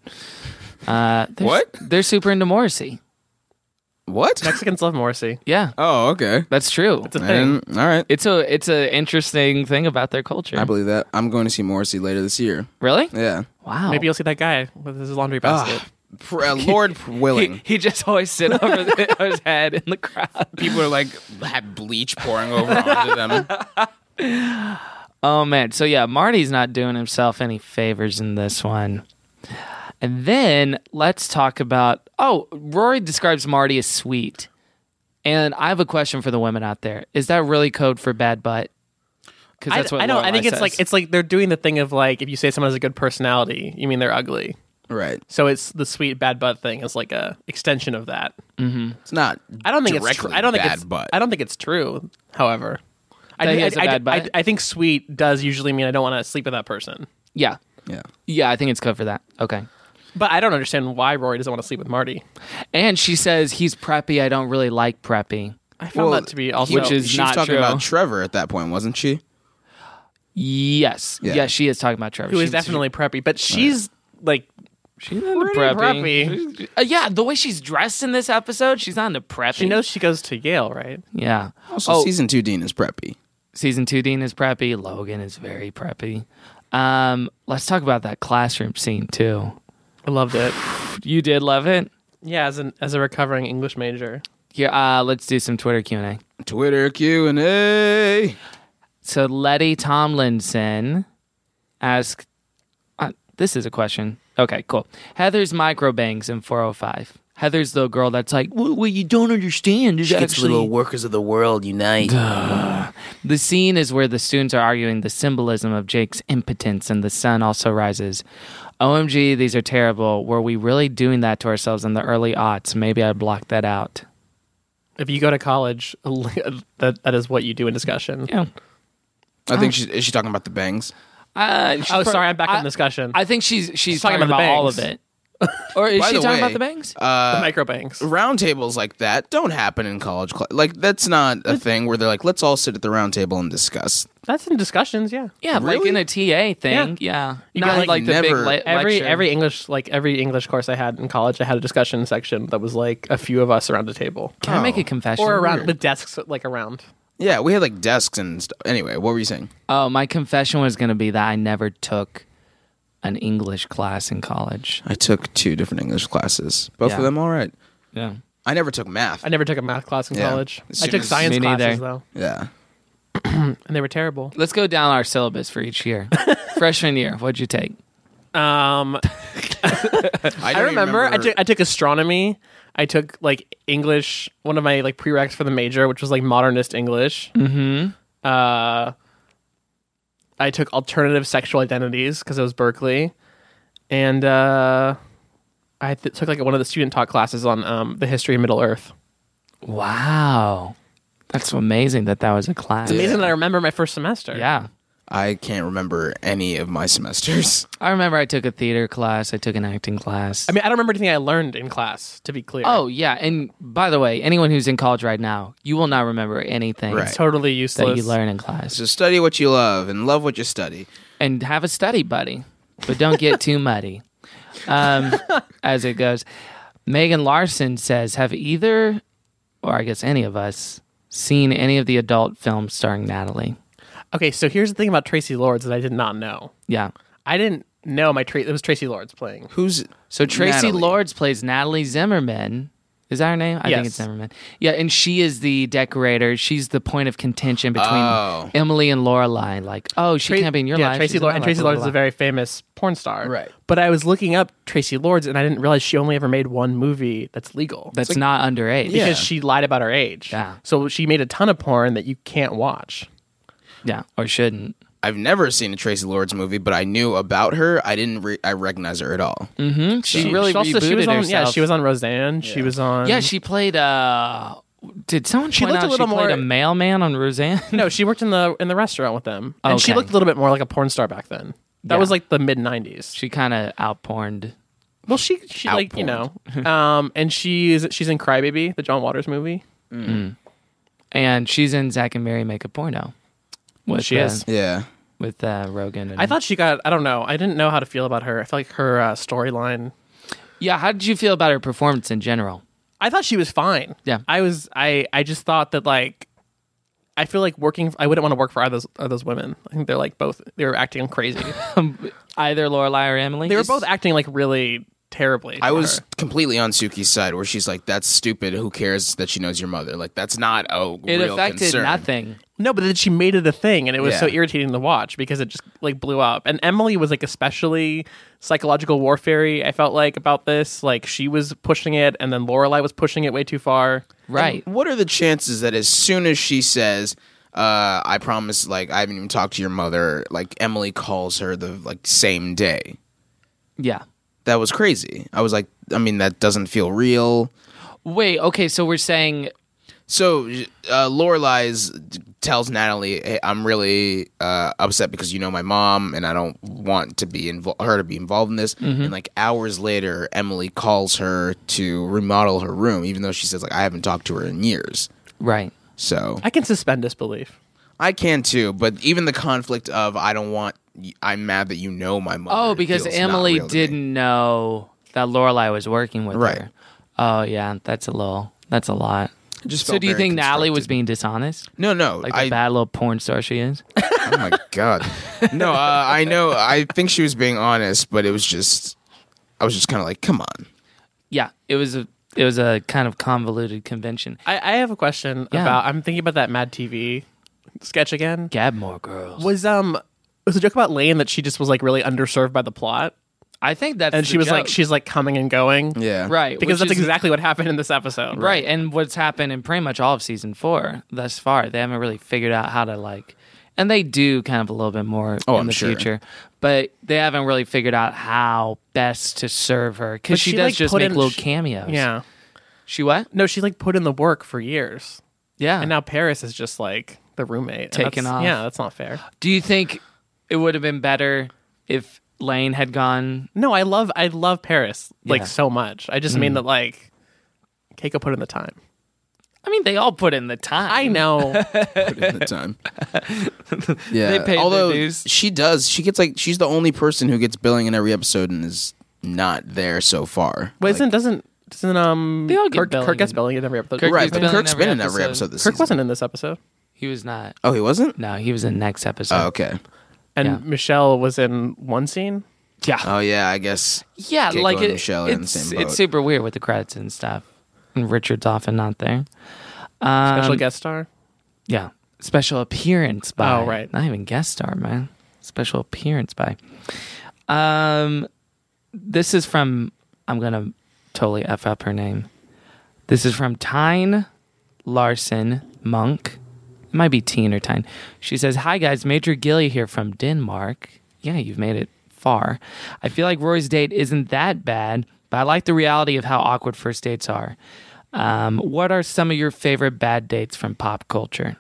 Speaker 2: What?
Speaker 1: They're super into Morrissey.
Speaker 2: What?
Speaker 4: Mexicans love Morrissey.
Speaker 1: Yeah,
Speaker 2: Oh, okay.
Speaker 1: that's true.
Speaker 4: It's a thing.
Speaker 2: All right.
Speaker 1: It's a interesting thing about their culture.
Speaker 2: I believe that. I'm going to see Morrissey later this year.
Speaker 1: Really?
Speaker 2: Yeah.
Speaker 1: Wow.
Speaker 4: Maybe you'll see that guy with his laundry basket.
Speaker 2: Lord willing.
Speaker 1: He just always sit over his head in the crowd.
Speaker 2: People are like, had bleach pouring over onto them.
Speaker 1: Oh, man. So, yeah, Marty's not doing himself any favors in this one. And then let's talk about... Oh, Rory describes Marty as sweet. And I have a question for the women out there. Is that really code for bad butt? Because that's what
Speaker 4: I think
Speaker 1: Lorelai says.
Speaker 4: it's like they're doing the thing of like if you say someone has a good personality, you mean they're ugly.
Speaker 2: Right.
Speaker 4: So it's the sweet bad butt thing is like a extension of that.
Speaker 1: Mm-hmm.
Speaker 2: It's not.
Speaker 4: I don't think it's
Speaker 2: directly
Speaker 4: true. I don't think
Speaker 2: bad
Speaker 4: it's
Speaker 2: butt.
Speaker 4: I don't think it's true. However,
Speaker 1: That he has a bad butt?
Speaker 4: I think sweet does usually mean I don't want to sleep with that person.
Speaker 1: Yeah.
Speaker 2: Yeah.
Speaker 1: Yeah, I think it's code for that. Okay.
Speaker 4: But I don't understand why Rory doesn't want to sleep with Marty.
Speaker 1: And she says, he's preppy. I don't really like preppy.
Speaker 4: I found that to be also
Speaker 1: which is
Speaker 2: she
Speaker 1: not
Speaker 2: was talking
Speaker 1: true.
Speaker 2: about Trevor at that point, wasn't she?
Speaker 1: Yes.
Speaker 2: Yeah.
Speaker 1: Yeah, she is talking about Trevor.
Speaker 4: who is
Speaker 1: She's
Speaker 4: definitely preppy, but she's like
Speaker 1: She's into
Speaker 4: pretty
Speaker 1: preppy. Yeah, the way she's dressed in this episode, she's not into preppy.
Speaker 4: She knows she goes to Yale, right?
Speaker 1: Yeah.
Speaker 2: Also, season 2 Dean is preppy.
Speaker 1: Season 2 Dean is preppy. Logan is very preppy. Let's talk about that classroom scene too.
Speaker 4: I loved it.
Speaker 1: You did love it?
Speaker 4: Yeah, as a recovering English major.
Speaker 1: Yeah, let's do some Twitter Q&A.
Speaker 2: Twitter Q&A.
Speaker 1: So Letty Tomlinson asked, this is a question. Okay, cool. Heather's microbangs in 405. Heather's the girl that's like, what you don't understand is actually...
Speaker 2: little workers of the world unite.
Speaker 1: The scene is where the students are arguing the symbolism of Jake's impotence and the sun also rises. OMG, these are terrible. Were we really doing that to ourselves in the early aughts? Maybe I'd block that out.
Speaker 4: If you go to college, that is what you do in discussion.
Speaker 1: Yeah.
Speaker 2: I think is she talking about the bangs?
Speaker 4: Sorry, I'm back in discussion.
Speaker 1: I think she's talking about all of it. Or is she talking about the bangs?
Speaker 4: The micro bangs.
Speaker 2: Roundtables like that don't happen in college. Like, that's not a thing where they're like, let's all sit at the round table and discuss.
Speaker 4: That's in discussions, yeah.
Speaker 1: Yeah,
Speaker 2: Really?
Speaker 1: like in a TA thing. Yeah.
Speaker 4: You
Speaker 1: Not
Speaker 4: got,
Speaker 1: like the
Speaker 2: never-
Speaker 1: big
Speaker 4: Every
Speaker 1: lecture.
Speaker 4: every English course I had in college, I had a discussion section that was like a few of us around a table.
Speaker 1: Can I make a confession?
Speaker 4: Or around
Speaker 2: Weird.
Speaker 4: with desks like around.
Speaker 2: Yeah, we had like desks and stuff. Anyway, what were you saying?
Speaker 1: Oh, my confession was going to be that I never took an English class in college.
Speaker 2: I took 2 different English classes. Both
Speaker 1: Yeah.
Speaker 2: of them all right.
Speaker 1: Yeah.
Speaker 2: I never took math.
Speaker 4: I never took a math class in
Speaker 2: Yeah.
Speaker 4: college.
Speaker 2: As
Speaker 4: I
Speaker 2: soon
Speaker 4: took
Speaker 2: as-
Speaker 4: science
Speaker 1: Me neither.
Speaker 4: classes though,
Speaker 2: Yeah.
Speaker 4: and they were terrible.
Speaker 1: Let's go down our syllabus for each year. Freshman year, what'd you take?
Speaker 4: I
Speaker 2: don't
Speaker 4: remember I took astronomy. I took like English, one of my like prereqs for the major, which was like modernist English.
Speaker 1: Mm-hmm.
Speaker 4: I took alternative sexual identities because it was Berkeley, and I took like one of the student taught classes on the history of Middle Earth.
Speaker 1: Wow. That's amazing that was a class.
Speaker 4: It's amazing that I remember my first semester.
Speaker 1: Yeah.
Speaker 2: I can't remember any of my semesters.
Speaker 1: I remember I took a theater class. I took an acting class.
Speaker 4: I mean, I don't remember anything I learned in class, to be clear.
Speaker 1: Oh, yeah. And by the way, anyone who's in college right now, you will not remember anything
Speaker 2: Right.
Speaker 4: It's totally useless.
Speaker 1: that you learn in class.
Speaker 2: So study what you love and love what you study.
Speaker 1: And have a study buddy, but don't get too muddy as it goes. Megan Larson says, have either, or I guess any of us, seen any of the adult films starring Natalie?
Speaker 4: Okay, so here's the thing about Tracy Lords that I did not know.
Speaker 1: Yeah.
Speaker 4: I didn't know it was Tracy Lords playing.
Speaker 2: Who's
Speaker 1: So Tracy
Speaker 2: Natalie?
Speaker 1: Lords plays Natalie Zimmerman. Is that her name? I
Speaker 4: Yes.
Speaker 1: think it's Zimmerman. Yeah, and she is the decorator. She's the point of contention between Emily and Lorelai. Like, oh, she can't be in your life.
Speaker 4: Tracy
Speaker 1: she's in
Speaker 4: Lords,
Speaker 1: my
Speaker 4: and
Speaker 1: life,
Speaker 4: Tracy
Speaker 1: blah,
Speaker 4: Lords
Speaker 1: blah,
Speaker 4: is a
Speaker 1: blah.
Speaker 4: very famous porn star.
Speaker 2: Right.
Speaker 4: But I was looking up Tracy Lords, and I didn't realize she only ever made one movie that's legal.
Speaker 1: That's not underage.
Speaker 4: Because she lied about her age.
Speaker 1: Yeah.
Speaker 4: So she made a ton of porn that you can't watch.
Speaker 1: Yeah, or shouldn't.
Speaker 2: I've never seen a Tracy Lords movie, but I knew about her. I didn't. I recognize her at all.
Speaker 1: Mm-hmm. She really
Speaker 4: also,
Speaker 1: rebooted
Speaker 4: she was on,
Speaker 1: herself.
Speaker 4: Yeah, she was on Roseanne. She was on.
Speaker 1: Yeah, she played. Did someone
Speaker 4: She
Speaker 1: point
Speaker 4: looked
Speaker 1: out
Speaker 4: a little
Speaker 1: she played
Speaker 4: more-
Speaker 1: a mailman on Roseanne?
Speaker 4: No, she worked in the restaurant with them, and she
Speaker 1: Okay.
Speaker 4: looked a little bit more like a porn star back then. That
Speaker 1: Yeah.
Speaker 4: was like the mid '90s.
Speaker 1: She kind of outporned.
Speaker 4: Well, she like and she's in Crybaby, the John Waters movie.
Speaker 1: And she's in Zack and Mary Make a Porno. With,
Speaker 4: She is.
Speaker 2: Yeah.
Speaker 1: With Rogan. And,
Speaker 4: I thought she got. I don't know. I didn't know how to feel about her. I felt like her storyline.
Speaker 1: Yeah, how did you feel about her performance in general?
Speaker 4: I thought she was fine.
Speaker 1: Yeah.
Speaker 4: I just thought that like. I feel like I wouldn't want to work for those women. I think they're like both. They were acting crazy.
Speaker 1: Either Lorelai or Emily?
Speaker 4: They were both acting like really terribly.
Speaker 2: I
Speaker 4: to
Speaker 2: was
Speaker 4: her.
Speaker 2: completely on Suki's side, where she's like, "That's stupid. Who cares that she knows your mother? Like, that's not
Speaker 1: It
Speaker 2: real
Speaker 1: affected
Speaker 2: concern."
Speaker 1: nothing.
Speaker 4: No, but then she made it a thing, and it was so
Speaker 2: Yeah.
Speaker 4: irritating to watch because it just like blew up. And Emily was like especially psychological warfare. I felt like about this, like she was pushing it, and then Lorelai was pushing it way too far.
Speaker 1: Right.
Speaker 2: And what are the chances that as soon as she says, "I promise," like I haven't even talked to your mother, like Emily calls her the like same day?
Speaker 1: Yeah.
Speaker 2: That was crazy. I was like, I mean, that doesn't feel real.
Speaker 1: Wait, okay, so we're saying...
Speaker 2: So Lorelai tells Natalie, "Hey, I'm really upset because you know my mom, and I don't want to be her to be involved in this."
Speaker 1: Mm-hmm.
Speaker 2: And like hours later, Emily calls her to remodel her room, even though she says like I haven't talked to her in years.
Speaker 1: Right.
Speaker 2: So
Speaker 4: I can suspend disbelief.
Speaker 2: I can too, but even the conflict of I'm mad that you know my mother.
Speaker 1: Oh, because
Speaker 2: feels not
Speaker 1: Emily
Speaker 2: real to me.
Speaker 1: didn't know that Lorelai was working with
Speaker 2: Right.
Speaker 1: her. Oh, yeah, that's a lot.
Speaker 2: Just
Speaker 1: So
Speaker 2: felt
Speaker 1: do you
Speaker 2: very
Speaker 1: think Natalie was
Speaker 2: constructed.
Speaker 1: being dishonest?
Speaker 2: No,
Speaker 1: Like the bad little porn star she is?
Speaker 2: Oh my god. No, I know. I think she was being honest, but I was just kind of like, come on.
Speaker 1: Yeah, it was a kind of convoluted convention.
Speaker 4: I have a question about. I'm thinking about that Mad TV sketch again.
Speaker 1: Gab more girls.
Speaker 4: Was a joke about Lane that she just was like really underserved by the plot?
Speaker 1: I think that's
Speaker 4: and
Speaker 1: the
Speaker 4: she was like
Speaker 1: joke.
Speaker 4: she's like coming and going.
Speaker 2: Yeah,
Speaker 1: right.
Speaker 4: Because
Speaker 1: which
Speaker 4: that's
Speaker 1: is-
Speaker 4: exactly what happened in this episode.
Speaker 1: Right, and what's happened in pretty much all of season 4 thus far. They haven't really figured out how to like, and they do kind of a little bit more in
Speaker 2: I'm
Speaker 1: the
Speaker 2: sure.
Speaker 1: future, but they haven't really figured out how best to serve her because
Speaker 4: But
Speaker 1: she
Speaker 4: she,
Speaker 1: does
Speaker 4: like,
Speaker 1: just
Speaker 4: put
Speaker 1: make
Speaker 4: in-
Speaker 1: little
Speaker 4: she-
Speaker 1: cameos.
Speaker 4: Yeah.
Speaker 1: She what?
Speaker 4: No, she like put in the work for years.
Speaker 1: Yeah.
Speaker 4: And now Paris is just like the roommate. And
Speaker 1: Taken
Speaker 4: that's-
Speaker 1: off.
Speaker 4: Yeah, that's not fair.
Speaker 1: Do you think it would have been better if Lane had gone?
Speaker 4: No, I love Paris like
Speaker 1: Yeah.
Speaker 4: so much. I just mean that like Keiko put in the time.
Speaker 1: I mean, they all put in the time.
Speaker 4: I know.
Speaker 2: Put in the time. Yeah.
Speaker 1: They paid their
Speaker 2: Although
Speaker 1: dues.
Speaker 2: she does, she gets like she's the only person who gets billing in every episode and is not there so far.
Speaker 4: But doesn't
Speaker 1: They all get
Speaker 4: Kirk
Speaker 1: billing
Speaker 4: gets
Speaker 1: in-
Speaker 4: billing in every episode.
Speaker 1: Kirk
Speaker 2: Right,
Speaker 1: gets
Speaker 2: but
Speaker 1: billing in
Speaker 2: Kirk's been in every episode this
Speaker 4: Kirk
Speaker 2: season.
Speaker 4: wasn't in this episode.
Speaker 1: He was not.
Speaker 2: Oh, he wasn't?
Speaker 1: No, he was in next episode.
Speaker 2: Oh, okay.
Speaker 4: And
Speaker 1: Yeah.
Speaker 4: Michelle was in one scene.
Speaker 1: Yeah.
Speaker 2: Oh yeah, I guess.
Speaker 1: Yeah,
Speaker 2: Keiko
Speaker 1: like
Speaker 2: and
Speaker 1: it,
Speaker 2: Michelle are in the
Speaker 1: it's,
Speaker 2: same boat.
Speaker 1: it's super weird with the credits and stuff. And Richard's often not there.
Speaker 4: Special guest star.
Speaker 1: Yeah. Special appearance by.
Speaker 4: Oh, right.
Speaker 1: Not even guest star, man. Special appearance by. This is from, I'm going to totally F up her name. This is from Tyne Larson Monk. It might be Teen or Tyne. She says, "Hi guys, Major Gilly here from Denmark." Yeah, you've made it far. "I feel like Rory's date isn't that bad, but I like the reality of how awkward first dates are. What are some of your favorite bad dates from pop culture?"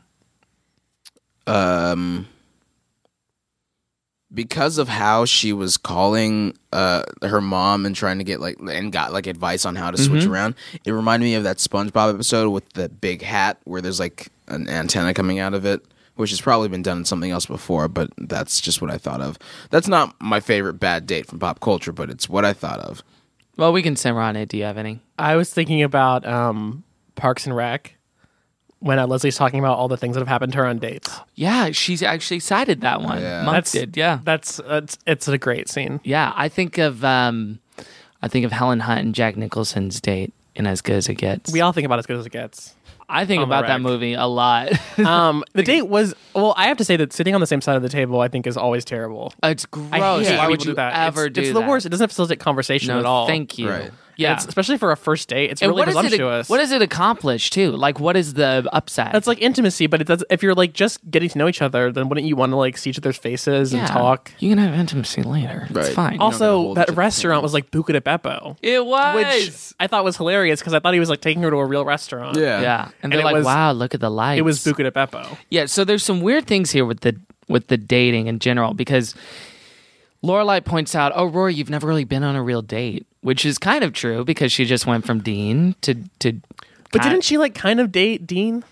Speaker 2: Because of how she was calling her mom and trying to get got advice on how to switch around, it reminded me of that SpongeBob episode with the big hat where there's like an antenna coming out of it, which has probably been done in something else before, but that's just what I thought of. That's not my favorite bad date from pop culture, but it's what I thought of.
Speaker 1: Well, we can simmer on it. Do you have any?
Speaker 4: I was thinking about Parks and Rec when Leslie's talking about all the things that have happened to her on dates.
Speaker 1: Yeah, she's actually cited that one.
Speaker 2: Yeah.
Speaker 1: Monk did, yeah.
Speaker 4: It's a great scene.
Speaker 1: Yeah, I think of Helen Hunt and Jack Nicholson's date in As Good as It Gets.
Speaker 4: We all think about As Good as It Gets.
Speaker 1: I think
Speaker 4: on the
Speaker 1: about that
Speaker 4: rec.
Speaker 1: movie a lot.
Speaker 4: The date was I have to say that sitting on the same side of the table I think is always terrible.
Speaker 1: It's gross.
Speaker 4: I hate
Speaker 1: Why
Speaker 4: when
Speaker 1: would
Speaker 4: people
Speaker 1: you
Speaker 4: do that.
Speaker 1: ever
Speaker 4: it's,
Speaker 1: do
Speaker 4: it's
Speaker 1: that?
Speaker 4: the worst. It doesn't facilitate conversation
Speaker 1: No,
Speaker 4: at all.
Speaker 1: thank you.
Speaker 2: Right.
Speaker 1: Yeah.
Speaker 4: And especially for a first date, it's
Speaker 1: And
Speaker 4: really
Speaker 1: what
Speaker 4: presumptuous.
Speaker 1: What does it accomplish too? Like, what is the upside?
Speaker 4: It's like intimacy, but it does. If you're like just getting to know each other, then wouldn't you want to like see each other's faces and talk?
Speaker 1: You can have intimacy later. It's
Speaker 2: Right.
Speaker 1: fine.
Speaker 4: Also, that restaurant was like Buca de Beppo,
Speaker 1: It was.
Speaker 4: which I thought was hilarious because I thought he was like taking her to a real restaurant.
Speaker 1: Yeah, and they're
Speaker 4: it
Speaker 1: like,
Speaker 4: was-
Speaker 1: "Wow, look at the lights."
Speaker 4: It was Buca de Beppo.
Speaker 1: Yeah, so there's some weird things here with the dating in general because Lorelai points out, "Oh, Rory, you've never really been on a real date," which is kind of true because she just went from Dean to.
Speaker 4: But didn't she like kind of date Dean?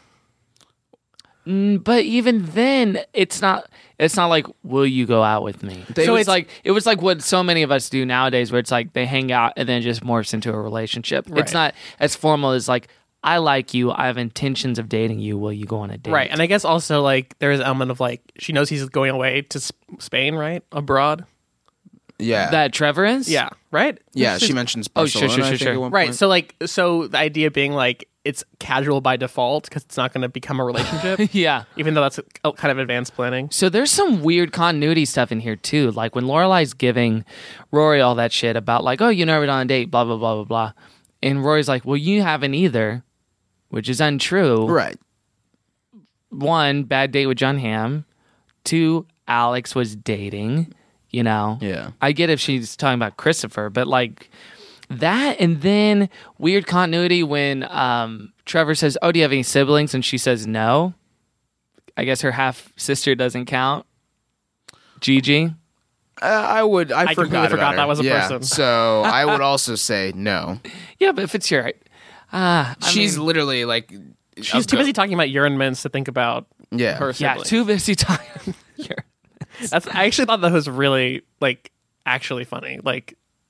Speaker 1: But even then, it's not like, "Will you go out with me?" So it was like what so many of us do nowadays, where it's like they hang out and then it just morphs into a relationship.
Speaker 4: Right.
Speaker 1: It's not as formal as like, "I like you. I have intentions of dating you. Will you go on a date?"
Speaker 4: Right, and I guess also like there is an element of like she knows he's going away to Spain, right, abroad.
Speaker 2: Yeah.
Speaker 1: That Trevor is?
Speaker 4: Yeah, right.
Speaker 2: Yeah, she mentions
Speaker 1: Oh, sure,
Speaker 2: Barcelona,
Speaker 1: sure,
Speaker 2: I think,
Speaker 1: sure.
Speaker 2: at one
Speaker 4: Right.
Speaker 2: point.
Speaker 4: So the idea being like it's casual by default because it's not going to become a relationship.
Speaker 1: Yeah.
Speaker 4: Even though that's kind of advanced planning.
Speaker 1: So there's some weird continuity stuff in here too. Like when Lorelai's giving Rory all that shit about like, "Oh, you never been on a date, blah blah blah blah blah," and Rory's like, "Well, you haven't either," which is untrue.
Speaker 2: Right.
Speaker 1: 1, bad date with John Hamm. 2, Alex was dating. You know.
Speaker 2: Yeah.
Speaker 1: I get if she's talking about Christopher, but like that, and then weird continuity when Trevor says, "Oh, do you have any siblings?" and she says no. I guess her half sister doesn't count. Gigi.
Speaker 2: I
Speaker 4: completely
Speaker 2: forgot
Speaker 4: forgot
Speaker 2: about
Speaker 4: that
Speaker 2: her.
Speaker 4: was a
Speaker 2: Yeah,
Speaker 4: person.
Speaker 2: So I would also say no.
Speaker 1: Yeah, but if it's your,
Speaker 2: She's literally like
Speaker 4: She's too busy talking about urine mints to think about
Speaker 2: Yeah.
Speaker 4: her
Speaker 1: yeah,
Speaker 4: siblings.
Speaker 1: too busy talking.
Speaker 4: I actually thought that was really like actually funny. Like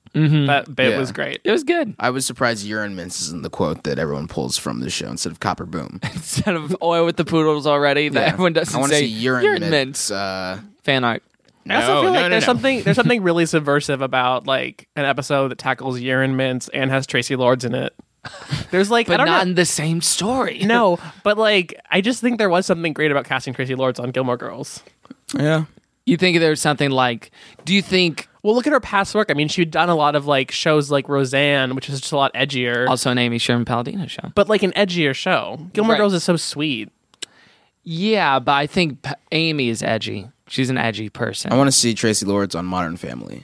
Speaker 4: That bit was great.
Speaker 1: It was good.
Speaker 2: I was surprised urine mints isn't the quote that everyone pulls from the show instead of copper boom.
Speaker 1: Instead of oil with the poodles already, that everyone doesn't
Speaker 2: I want to
Speaker 1: say
Speaker 2: see urine
Speaker 1: mints. Fan art.
Speaker 4: I also feel like there's something really subversive about like an episode that tackles urine mints and has Tracy Lords in it. There's like,
Speaker 1: but
Speaker 4: I don't
Speaker 1: not
Speaker 4: know.
Speaker 1: in the same story.
Speaker 4: No, but like, I just think there was something great about casting Tracy Lords on Gilmore Girls.
Speaker 2: Yeah.
Speaker 1: You think there's something like, do you think...
Speaker 4: Well, look at her past work. I mean, she'd done a lot of like shows like Roseanne, which is just a lot edgier.
Speaker 1: Also an Amy Sherman-Palladino show.
Speaker 4: But like an edgier show. Gilmore Girls is so sweet.
Speaker 1: Yeah, but I think Amy is edgy. She's an edgy person.
Speaker 2: I want to see Tracy Lords on Modern Family.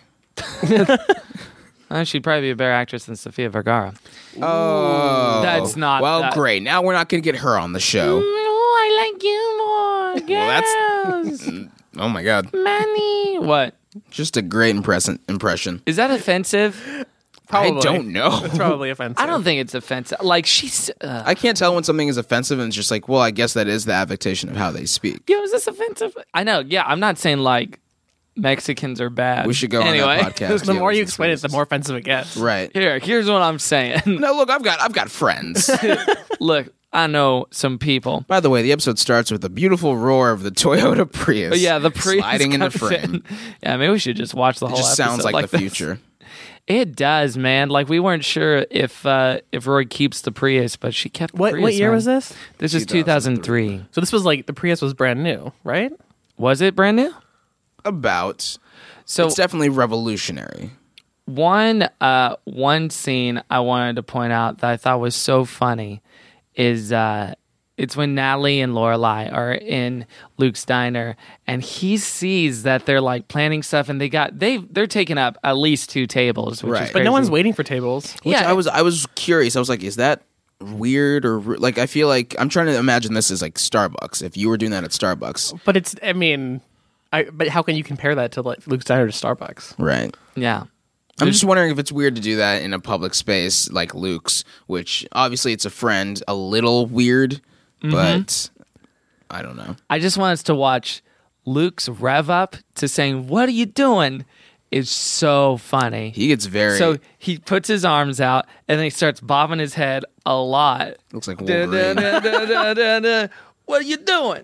Speaker 1: She'd probably be a better actress than Sofia Vergara.
Speaker 2: Oh.
Speaker 1: That's not...
Speaker 2: Well, great. Now we're not going to get her on the show.
Speaker 1: Oh, I like you more.
Speaker 2: Well, oh my God.
Speaker 1: Manny. What?
Speaker 2: Just a great impression.
Speaker 1: Is that offensive?
Speaker 2: Probably. I don't know.
Speaker 4: It's probably offensive.
Speaker 1: I don't think it's offensive. Like, she's...
Speaker 2: I can't tell when something is offensive and it's just like, well, I guess that is the affectation of how they speak.
Speaker 1: Yeah, is this offensive? I know. Yeah, I'm not saying, like, Mexicans are bad.
Speaker 2: We should go
Speaker 1: anyway.
Speaker 2: on that podcast.
Speaker 4: The more you explain it, the more offensive it gets.
Speaker 2: Right.
Speaker 1: Here's what I'm saying.
Speaker 2: No, look, I've got friends.
Speaker 1: Look, I know some people.
Speaker 2: By the way, the episode starts with a beautiful roar of the Toyota Prius.
Speaker 1: Oh, yeah, the Prius
Speaker 2: sliding into
Speaker 1: comes
Speaker 2: frame.
Speaker 1: in. Yeah, maybe we should just watch the whole
Speaker 2: It just
Speaker 1: episode
Speaker 2: sounds like the
Speaker 1: this.
Speaker 2: future.
Speaker 1: It does, man. Like, we weren't sure if Roy keeps the Prius, but she kept the Prius.
Speaker 4: What year
Speaker 1: man.
Speaker 4: was this?
Speaker 1: This is 2003.
Speaker 4: So this was like, the Prius was brand new, right?
Speaker 1: Was it brand new?
Speaker 2: About.
Speaker 1: So
Speaker 2: it's definitely revolutionary.
Speaker 1: One scene I wanted to point out that I thought was so funny is it's when Natalie and Lorelai are in Luke's diner, and he sees that they're like planning stuff, and they're taking up at least 2 tables, which is
Speaker 4: But
Speaker 1: crazy.
Speaker 4: no one's waiting for tables.
Speaker 2: Which I was curious. I was like, is that weird or like? I feel like I'm trying to imagine this as like Starbucks. If you were doing that at Starbucks,
Speaker 4: But it's, I mean, but how can you compare that to like Luke's Diner to Starbucks?
Speaker 2: right?
Speaker 1: Yeah.
Speaker 2: I'm just wondering if it's weird to do that in a public space like Luke's, which obviously it's a friend, a little weird, but I don't know.
Speaker 1: I just want us to watch Luke's rev up to saying, "What are you doing?" is so funny.
Speaker 2: He gets very...
Speaker 1: So he puts his arms out, and then he starts bobbing his head a lot.
Speaker 2: Looks like
Speaker 1: Da,
Speaker 2: Wolverine.
Speaker 1: da, da, da, da, da. What are you doing?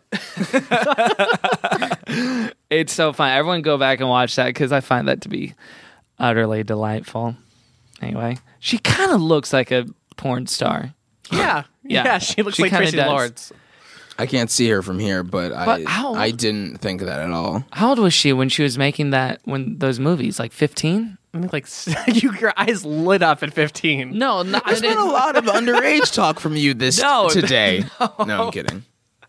Speaker 1: It's so fun. Everyone go back and watch that because I find that to be utterly delightful. Anyway, she kind of looks like a porn star.
Speaker 4: Yeah. Yeah, she looks like
Speaker 1: kinda
Speaker 4: Tracy
Speaker 1: does.
Speaker 4: Lords.
Speaker 2: I can't see her from here, but
Speaker 1: how old?
Speaker 2: I didn't think that at all.
Speaker 1: How old was she when she was making those movies? Like 15?
Speaker 4: I mean, like, your eyes lit up at 15.
Speaker 1: No,
Speaker 2: There's been a lot of underage talk from you today. No, I'm kidding.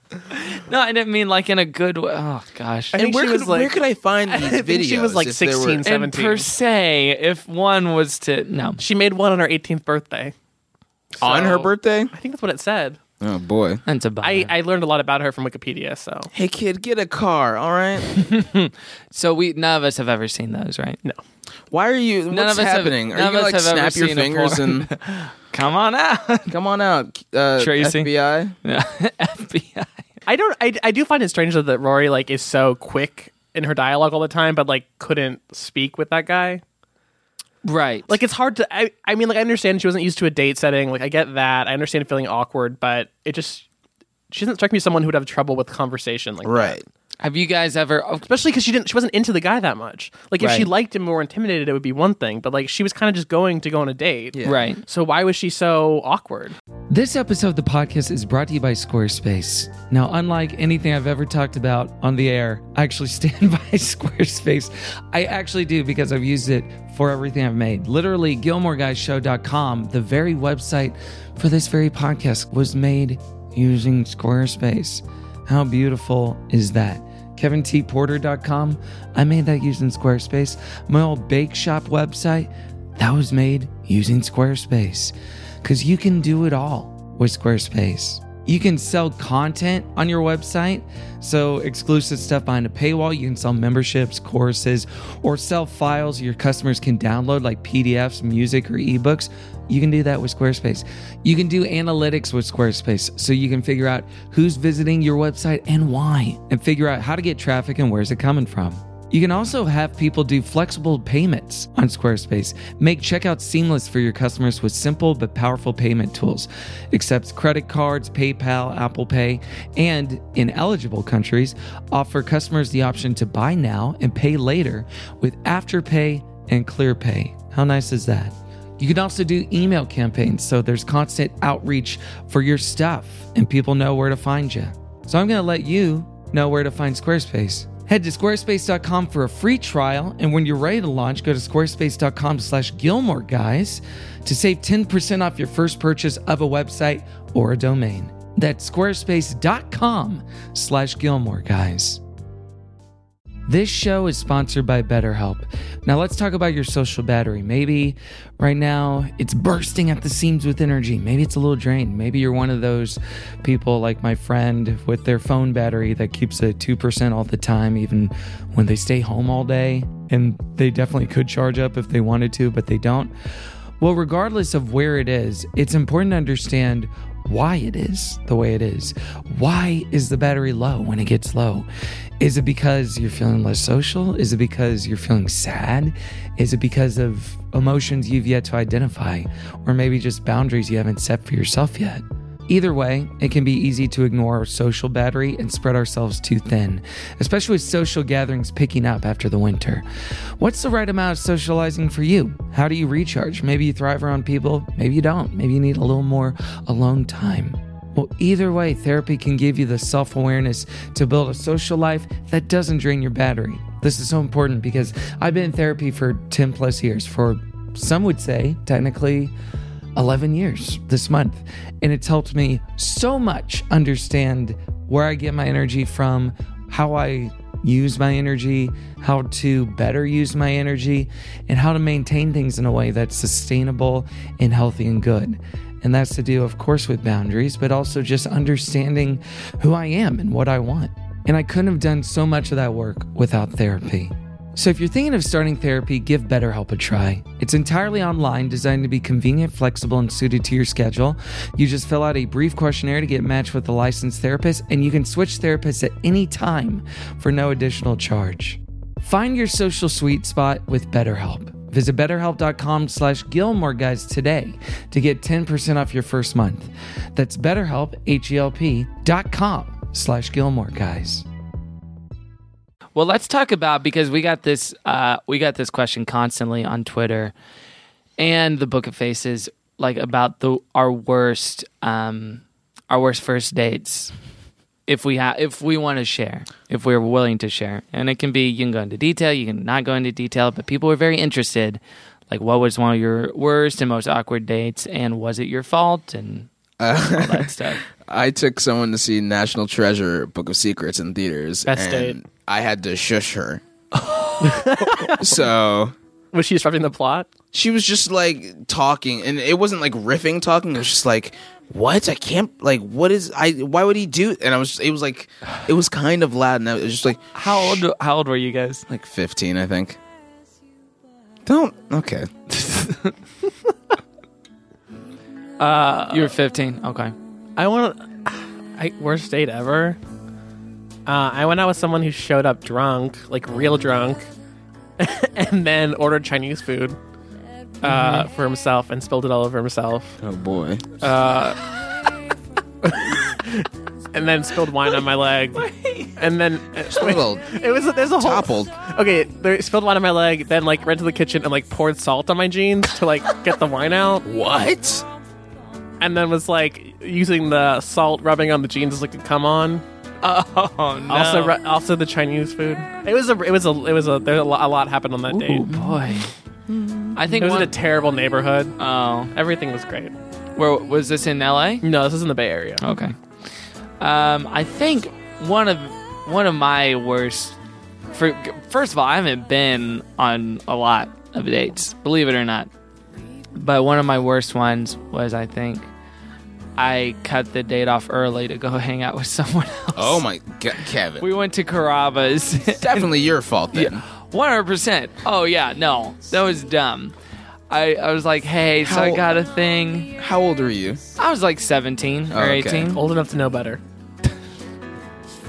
Speaker 1: No, I didn't mean like in a good way. Oh, gosh.
Speaker 4: I think
Speaker 2: where
Speaker 4: she was
Speaker 2: where
Speaker 4: like,
Speaker 2: could I find these
Speaker 4: I
Speaker 2: videos?
Speaker 4: think she was like
Speaker 2: if there
Speaker 4: 16,
Speaker 2: were-
Speaker 4: 17.
Speaker 1: And per se, if one was to... No.
Speaker 4: She made one on her 18th birthday.
Speaker 2: On her birthday?
Speaker 4: I think that's what it said.
Speaker 2: Oh boy,
Speaker 1: That's a bummer.
Speaker 4: I learned a lot about her from Wikipedia, so.
Speaker 2: Hey kid, get a car, all right?
Speaker 1: So none of us have ever seen those, right?
Speaker 4: No.
Speaker 2: Why are you?
Speaker 1: None
Speaker 2: What's
Speaker 1: of us have-
Speaker 2: happening? Are
Speaker 1: none
Speaker 2: you
Speaker 1: of
Speaker 2: gonna
Speaker 1: us
Speaker 2: like
Speaker 1: have ever
Speaker 2: snap your
Speaker 1: seen a
Speaker 2: fingers
Speaker 1: porn.
Speaker 2: and
Speaker 1: Come on out.
Speaker 2: come on out,
Speaker 1: Tracy.
Speaker 2: FBI?
Speaker 1: Yeah. FBI.
Speaker 4: I do find it strange that Rory like is so quick in her dialogue all the time, but like couldn't speak with that guy.
Speaker 1: Right.
Speaker 4: Like it's hard to. I mean, like I understand she wasn't used to a date setting. Like I get that. I understand feeling awkward, but it just she doesn't strike me as someone who would have trouble with conversation like
Speaker 2: Right.
Speaker 1: Have you guys ever...
Speaker 4: especially because she wasn't into the guy that much. Like if she
Speaker 1: Right.
Speaker 4: liked him or intimidated, it would be one thing. But like she was kind of just going to go on a date,
Speaker 1: Right.
Speaker 4: So why was she so awkward?
Speaker 1: This episode of the podcast is brought to you by Squarespace. Now, unlike anything I've ever talked about on the air, I actually stand by Squarespace. I actually do because I've used it for everything I've made. Literally, GilmoreGuysShow.com, the very website for this very podcast, was made using Squarespace. How beautiful is that? KevinTPorter.com, I made that using Squarespace. My old bake shop website, that was made using Squarespace. Because you can do it all with Squarespace. You can sell content on your website, so exclusive stuff behind a paywall. You can sell memberships, courses, or sell files your customers can download like PDFs, music, or ebooks. You can do that with Squarespace. You can do analytics with Squarespace, so you can figure out who's visiting your website and why, and figure out how to get traffic and where's it coming from. You can also have people do flexible payments on Squarespace. Make checkout seamless for your customers with simple but powerful payment tools. Accepts credit cards, PayPal, Apple Pay, and in eligible countries, offer customers the option to buy now and pay later with Afterpay and ClearPay. How nice is that? You can also do email campaigns, so there's constant outreach for your stuff and people know where to find you. So I'm going to let you know where to find Squarespace. Head to squarespace.com for a free trial, and when you're ready to launch, go to squarespace.com/Gilmore Guys to save 10% off your first purchase of a website or a domain. That's squarespace.com/Gilmore Guys. This show is sponsored by BetterHelp. Now let's talk about your social battery. Maybe right now it's bursting at the seams with energy. Maybe it's a little drained. Maybe you're one of those people like my friend with their phone battery that keeps at 2% all the time, even when they stay home all day. And they definitely could charge up if they wanted to, but they don't. Well, regardless of where it is, it's important to understand why it is the way it is. Why is the battery low when it gets low? Is it because you're feeling less social? Is it because you're feeling sad? Is it because of emotions you've yet to identify? Or maybe just boundaries you haven't set for yourself yet? Either way, it can be easy to ignore our social battery and spread ourselves too thin, especially with social gatherings picking up after the winter. What's the right amount of socializing for you? How do you recharge? Maybe you thrive around people, maybe you don't. Maybe you need a little more alone time. Well, either way, therapy can give you the self-awareness to build a social life that doesn't drain your battery. This is so important because I've been in therapy for 10 plus years, for some would say technically 11 years this month. And it's helped me so much understand where I get my energy from, how I use my energy, how to better use my energy, and how to maintain things in a way that's sustainable and healthy and good. And that's to do, of course, with boundaries, but also just understanding who I am and what I want. And I couldn't have done so much of that work without therapy. So if you're thinking of starting therapy, give BetterHelp a try. It's entirely online, designed to be convenient, flexible, and suited to your schedule. You just fill out a brief questionnaire to get matched with a licensed therapist, and you can switch therapists at any time for no additional charge. Find your social sweet spot with BetterHelp. Visit BetterHelp.com/Gilmore Guys today to get 10% off your first month. That's BetterHelp, HELP.com/Gilmore Guys. Well, let's talk about, because we got this question constantly on Twitter and the Book of Faces, like about our worst first dates. If we want to share, if we're willing to share, and it can be, you can go into detail, you can not go into detail, but people were very interested. Like, what was one of your worst and most awkward dates, and was it your fault, and all that stuff.
Speaker 2: I took someone to see National Treasure: Book of Secrets in theaters.
Speaker 4: Best date.
Speaker 2: I had to shush her. So
Speaker 4: was she disrupting the plot?
Speaker 2: She was just like talking, and it wasn't like riffing talking. It was just like, what? I can't, like, what is, why would he do? And it was kind of loud, and I was just like,
Speaker 1: how old were you guys?
Speaker 2: Like 15, I think. Okay.
Speaker 1: You were 15. Okay.
Speaker 4: Worst date ever. I went out with someone who showed up drunk, like real drunk, and then ordered Chinese food for himself and spilled it all over himself.
Speaker 2: Oh boy.
Speaker 4: And then spilled wine on my leg. And then there's a whole
Speaker 2: toppled.
Speaker 4: Okay, they spilled wine on my leg, then like ran to the kitchen and like poured salt on my jeans to like get the wine out.
Speaker 2: What?
Speaker 4: And then was like using the salt rubbing on the jeans as like to come on.
Speaker 1: Oh no!
Speaker 4: Also the Chinese food. There's a lot happened on that date.
Speaker 1: Oh boy! I think
Speaker 4: it was in a terrible neighborhood.
Speaker 1: Oh,
Speaker 4: everything was great.
Speaker 1: Where was this, in LA?
Speaker 4: No, this is in the Bay Area.
Speaker 1: Okay. I think one of my worst. First of all, I haven't been on a lot of dates, believe it or not. But one of my worst ones was, I think, I cut the date off early to go hang out with someone else.
Speaker 2: Oh my God, Kevin.
Speaker 1: We went to Carrabba's.
Speaker 2: Definitely your fault then.
Speaker 1: Yeah, 100%. Oh yeah, no, that was dumb. I was like, hey, so I got a thing.
Speaker 2: How old were you?
Speaker 1: I was like 17 or 18.
Speaker 4: Old enough to know better.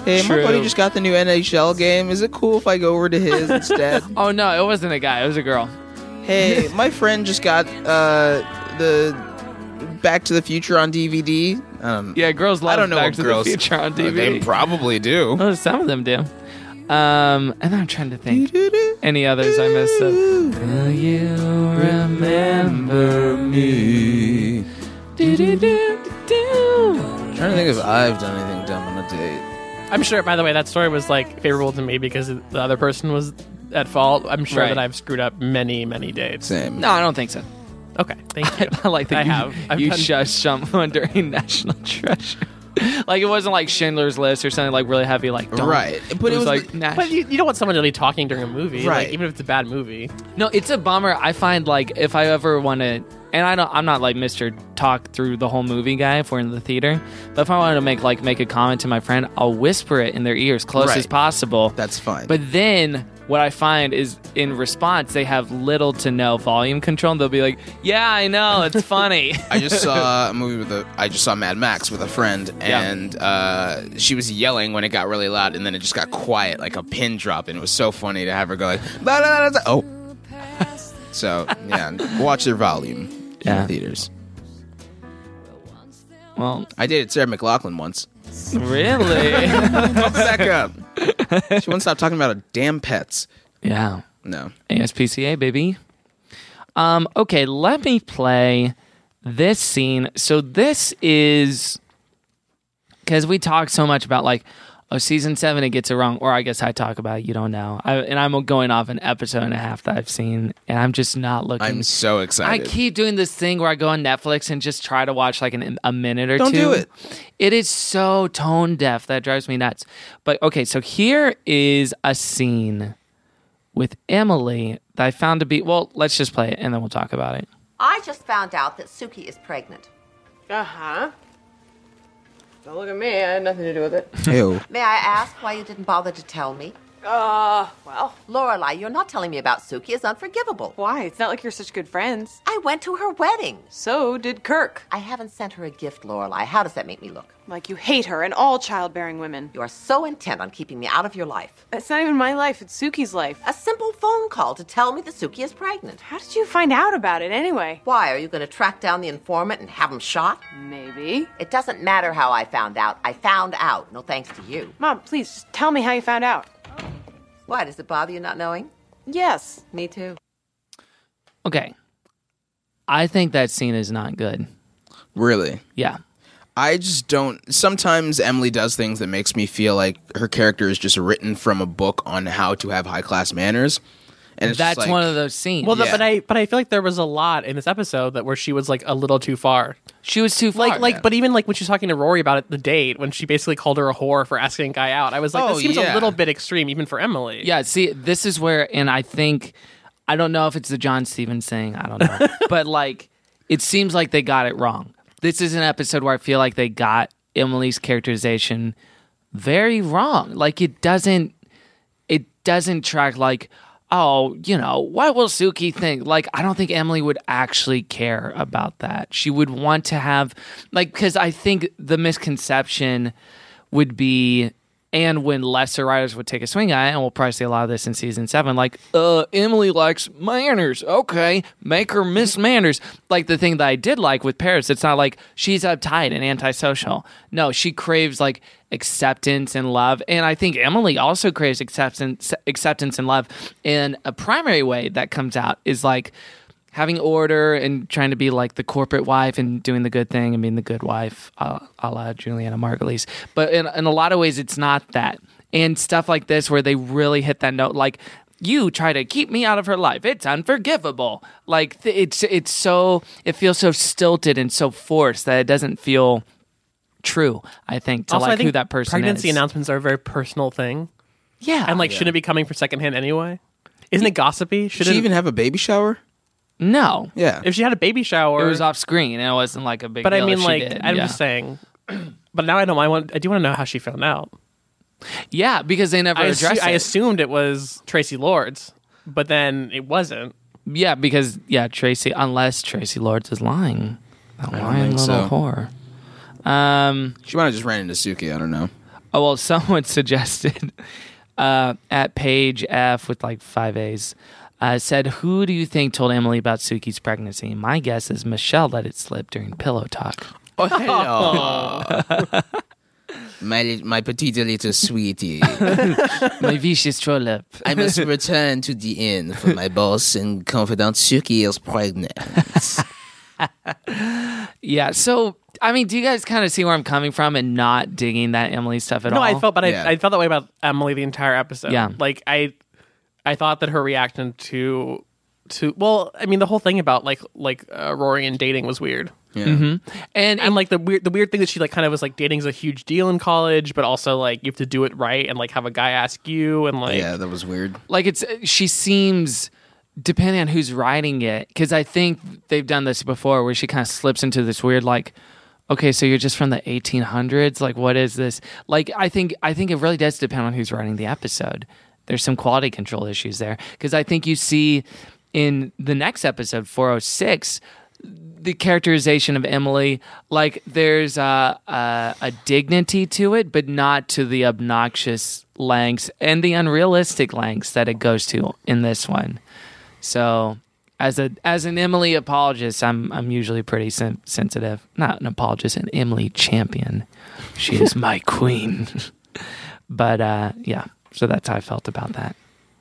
Speaker 2: Hey,
Speaker 1: True.
Speaker 2: my buddy just got the new NHL game. Is it cool if I go over to his instead?
Speaker 1: Oh no, it wasn't a guy. It was a girl.
Speaker 2: Hey, my friend just got the Back to the Future on DVD.
Speaker 1: Yeah, girls love
Speaker 2: I don't know
Speaker 1: Back
Speaker 2: what
Speaker 1: to
Speaker 2: girls
Speaker 1: the Future on DVD.
Speaker 2: They probably do.
Speaker 1: Oh, some of them do. And I'm trying to think. Any others I missed? Will you remember me?
Speaker 2: I'm trying to think if I've done anything dumb on a date.
Speaker 4: I'm sure, by the way, that story was like favorable to me because the other person was at fault. I'm sure
Speaker 1: Right.
Speaker 4: that I've screwed up many, many dates.
Speaker 2: Same.
Speaker 1: No, I don't think so.
Speaker 4: Okay, thank you.
Speaker 1: I like that
Speaker 4: I
Speaker 1: you,
Speaker 4: have. I've
Speaker 1: you
Speaker 4: done-
Speaker 1: shushed someone during National Treasure. Like it wasn't like Schindler's List or something like really heavy. Like don't.
Speaker 2: Right. But
Speaker 1: it was like
Speaker 4: But you don't want someone really talking during a movie,
Speaker 2: Right.
Speaker 4: like, even if it's a bad movie.
Speaker 1: No, it's a bummer. I find like if I ever want to, and I'm not like Mr. Talk through the whole movie guy if we're in the theater. But if I wanted to make a comment to my friend, I'll whisper it in their ears close
Speaker 2: Right.
Speaker 1: as possible.
Speaker 2: That's fine.
Speaker 1: But then what I find is in response they have little to no volume control. And they'll be like, "Yeah, I know, it's funny."
Speaker 2: I just saw a movie I just saw Mad Max with a friend, and she was yelling when it got really loud, and then it just got quiet, like a pin drop, and it was so funny to have her go like, "Blah, blah, blah, blah." Oh. So, yeah, watch their volume in the theaters.
Speaker 1: Well,
Speaker 2: I dated Sarah McLachlan once.
Speaker 1: Really?
Speaker 2: Back up. She won't stop talking about her damn pets.
Speaker 1: Yeah.
Speaker 2: No.
Speaker 1: ASPCA, baby. Okay, let me play this scene. So this is because we talk so much about like, oh, season 7 it gets it wrong, or I guess I talk about it, you don't know. And I'm going off an episode and a half that I've seen, and I'm just not looking.
Speaker 2: I'm so
Speaker 1: I
Speaker 2: excited.
Speaker 1: keep doing this thing where I go on Netflix and just try to watch like a minute or
Speaker 2: Don't
Speaker 1: two.
Speaker 2: do it.
Speaker 1: It is so tone deaf that drives me nuts. But okay, so here is a scene with Emily that I found to be, well, let's just play it and then we'll talk about it.
Speaker 7: I just found out that Suki is pregnant.
Speaker 10: Uh-huh. Don't look at me. I had nothing to do with it.
Speaker 2: Ew.
Speaker 7: May I ask why you didn't bother to tell me?
Speaker 10: Well.
Speaker 7: Lorelai, you're not telling me about Suki is unforgivable.
Speaker 10: Why? It's not like you're such good friends.
Speaker 7: I went to her wedding.
Speaker 10: So did Kirk.
Speaker 7: I haven't sent her a gift, Lorelai. How does that make me look?
Speaker 10: Like you hate her and all childbearing women.
Speaker 7: You are so intent on keeping me out of your life.
Speaker 10: It's not even my life. It's Suki's life.
Speaker 7: A simple phone call to tell me that Suki is pregnant.
Speaker 10: How did you find out about it anyway?
Speaker 7: Why? Are you going to track down the informant and have him shot?
Speaker 10: Maybe.
Speaker 7: It doesn't matter how I found out. I found out. No thanks to you.
Speaker 10: Mom, please, just tell me how you found out.
Speaker 7: Why? Does it bother you not knowing?
Speaker 10: Yes.
Speaker 7: Me too.
Speaker 1: Okay. I think that scene is not good.
Speaker 2: Really?
Speaker 1: Yeah.
Speaker 2: I just don't. Sometimes Emily does things that makes me feel like her character is just written from a book on how to have high class manners, and it's
Speaker 1: That's
Speaker 2: just like,
Speaker 1: one of those scenes.
Speaker 4: Well,
Speaker 2: Yeah.
Speaker 4: but I feel like there was a lot in this episode that where she was like a little too far.
Speaker 1: She was too far.
Speaker 4: But even like when she was talking to Rory about it, the date when she basically called her a whore for asking a guy out, I was like,
Speaker 2: Oh,
Speaker 4: this seems
Speaker 2: yeah.
Speaker 4: a little bit extreme, even for Emily.
Speaker 1: Yeah, see, this is where, and I think, I don't know if it's the John Stevens thing, I don't know. But like, it seems like they got it wrong. This is an episode where I feel like they got Emily's characterization very wrong. Like, it doesn't track like, oh, you know, what will Suki think? Like, I don't think Emily would actually care about that. She would want to have, like, because I think the misconception would be, and when lesser writers would take a swing at it, and we'll probably see a lot of this in season 7, like, Emily likes manners. Okay, make her Miss Manners. Like the thing that I did like with Paris, it's not like she's uptight and antisocial. No, she craves like acceptance and love. And I think Emily also craves acceptance and love. In a primary way that comes out is like having order and trying to be like the corporate wife and doing the good thing and being the good wife, a la Juliana Margulies. But in a lot of ways, it's not that. And stuff like this where they really hit that note, like, you try to keep me out of her life. It's unforgivable. Like, it feels so stilted and so forced that it doesn't feel true, I think, to
Speaker 4: Also,
Speaker 1: like
Speaker 4: I think
Speaker 1: who that person
Speaker 4: pregnancy
Speaker 1: is.
Speaker 4: announcements are a very personal thing.
Speaker 1: Yeah.
Speaker 4: And like, shouldn't it be coming for secondhand anyway? Isn't it gossipy?
Speaker 2: Did she even have a baby shower?
Speaker 1: No.
Speaker 2: Yeah.
Speaker 4: If she had a baby shower,
Speaker 1: It was off screen and it wasn't like a big
Speaker 4: But
Speaker 1: deal
Speaker 4: I mean,
Speaker 1: if she
Speaker 4: like,
Speaker 1: did.
Speaker 4: I'm
Speaker 1: Yeah.
Speaker 4: just saying. But now I do want to know how she found out.
Speaker 1: Yeah, because they never addressed it.
Speaker 4: I assumed it was Tracy Lords, but then it wasn't.
Speaker 1: Yeah, because Tracy, unless Tracy Lords is lying, that
Speaker 2: I don't
Speaker 1: lying
Speaker 2: think
Speaker 1: little
Speaker 2: so.
Speaker 1: whore.
Speaker 2: She might have just ran into Suki. I don't know.
Speaker 1: Oh, well, someone suggested at page F with like 5 A's, said, who do you think told Emily about Suki's pregnancy? My guess is Michelle let it slip during pillow talk.
Speaker 2: Oh, hello. My petite little sweetie.
Speaker 1: My vicious trollop.
Speaker 2: I must return to the inn for my boss and confidant Suki is pregnant.
Speaker 1: Yeah, so, I mean, do you guys kind of see where I'm coming from and not digging that Emily stuff at all?
Speaker 4: No, I felt that way about Emily the entire episode.
Speaker 1: Yeah.
Speaker 4: Like, I thought that her reaction to well, I mean, the whole thing about like Rory and dating was weird.
Speaker 2: Yeah.
Speaker 1: Mm-hmm. And
Speaker 4: like the weird thing that she like kind of was like dating's a huge deal in college, but also like you have to do it right and like have a guy ask you and like
Speaker 2: yeah, that was weird.
Speaker 1: Like she seems, depending on who's writing it, because I think they've done this before where she kind of slips into this weird like, okay, so you're just from the 1800s, like what is this? Like I think it really does depend on who's writing the episode. There's some quality control issues there because I think you see in the next episode 406 the characterization of Emily, like there's a dignity to it, but not to the obnoxious lengths and the unrealistic lengths that it goes to in this one. So, as an Emily apologist, I'm usually pretty sensitive. Not an apologist, an Emily champion. She is my queen. But yeah, so that's how I felt about that.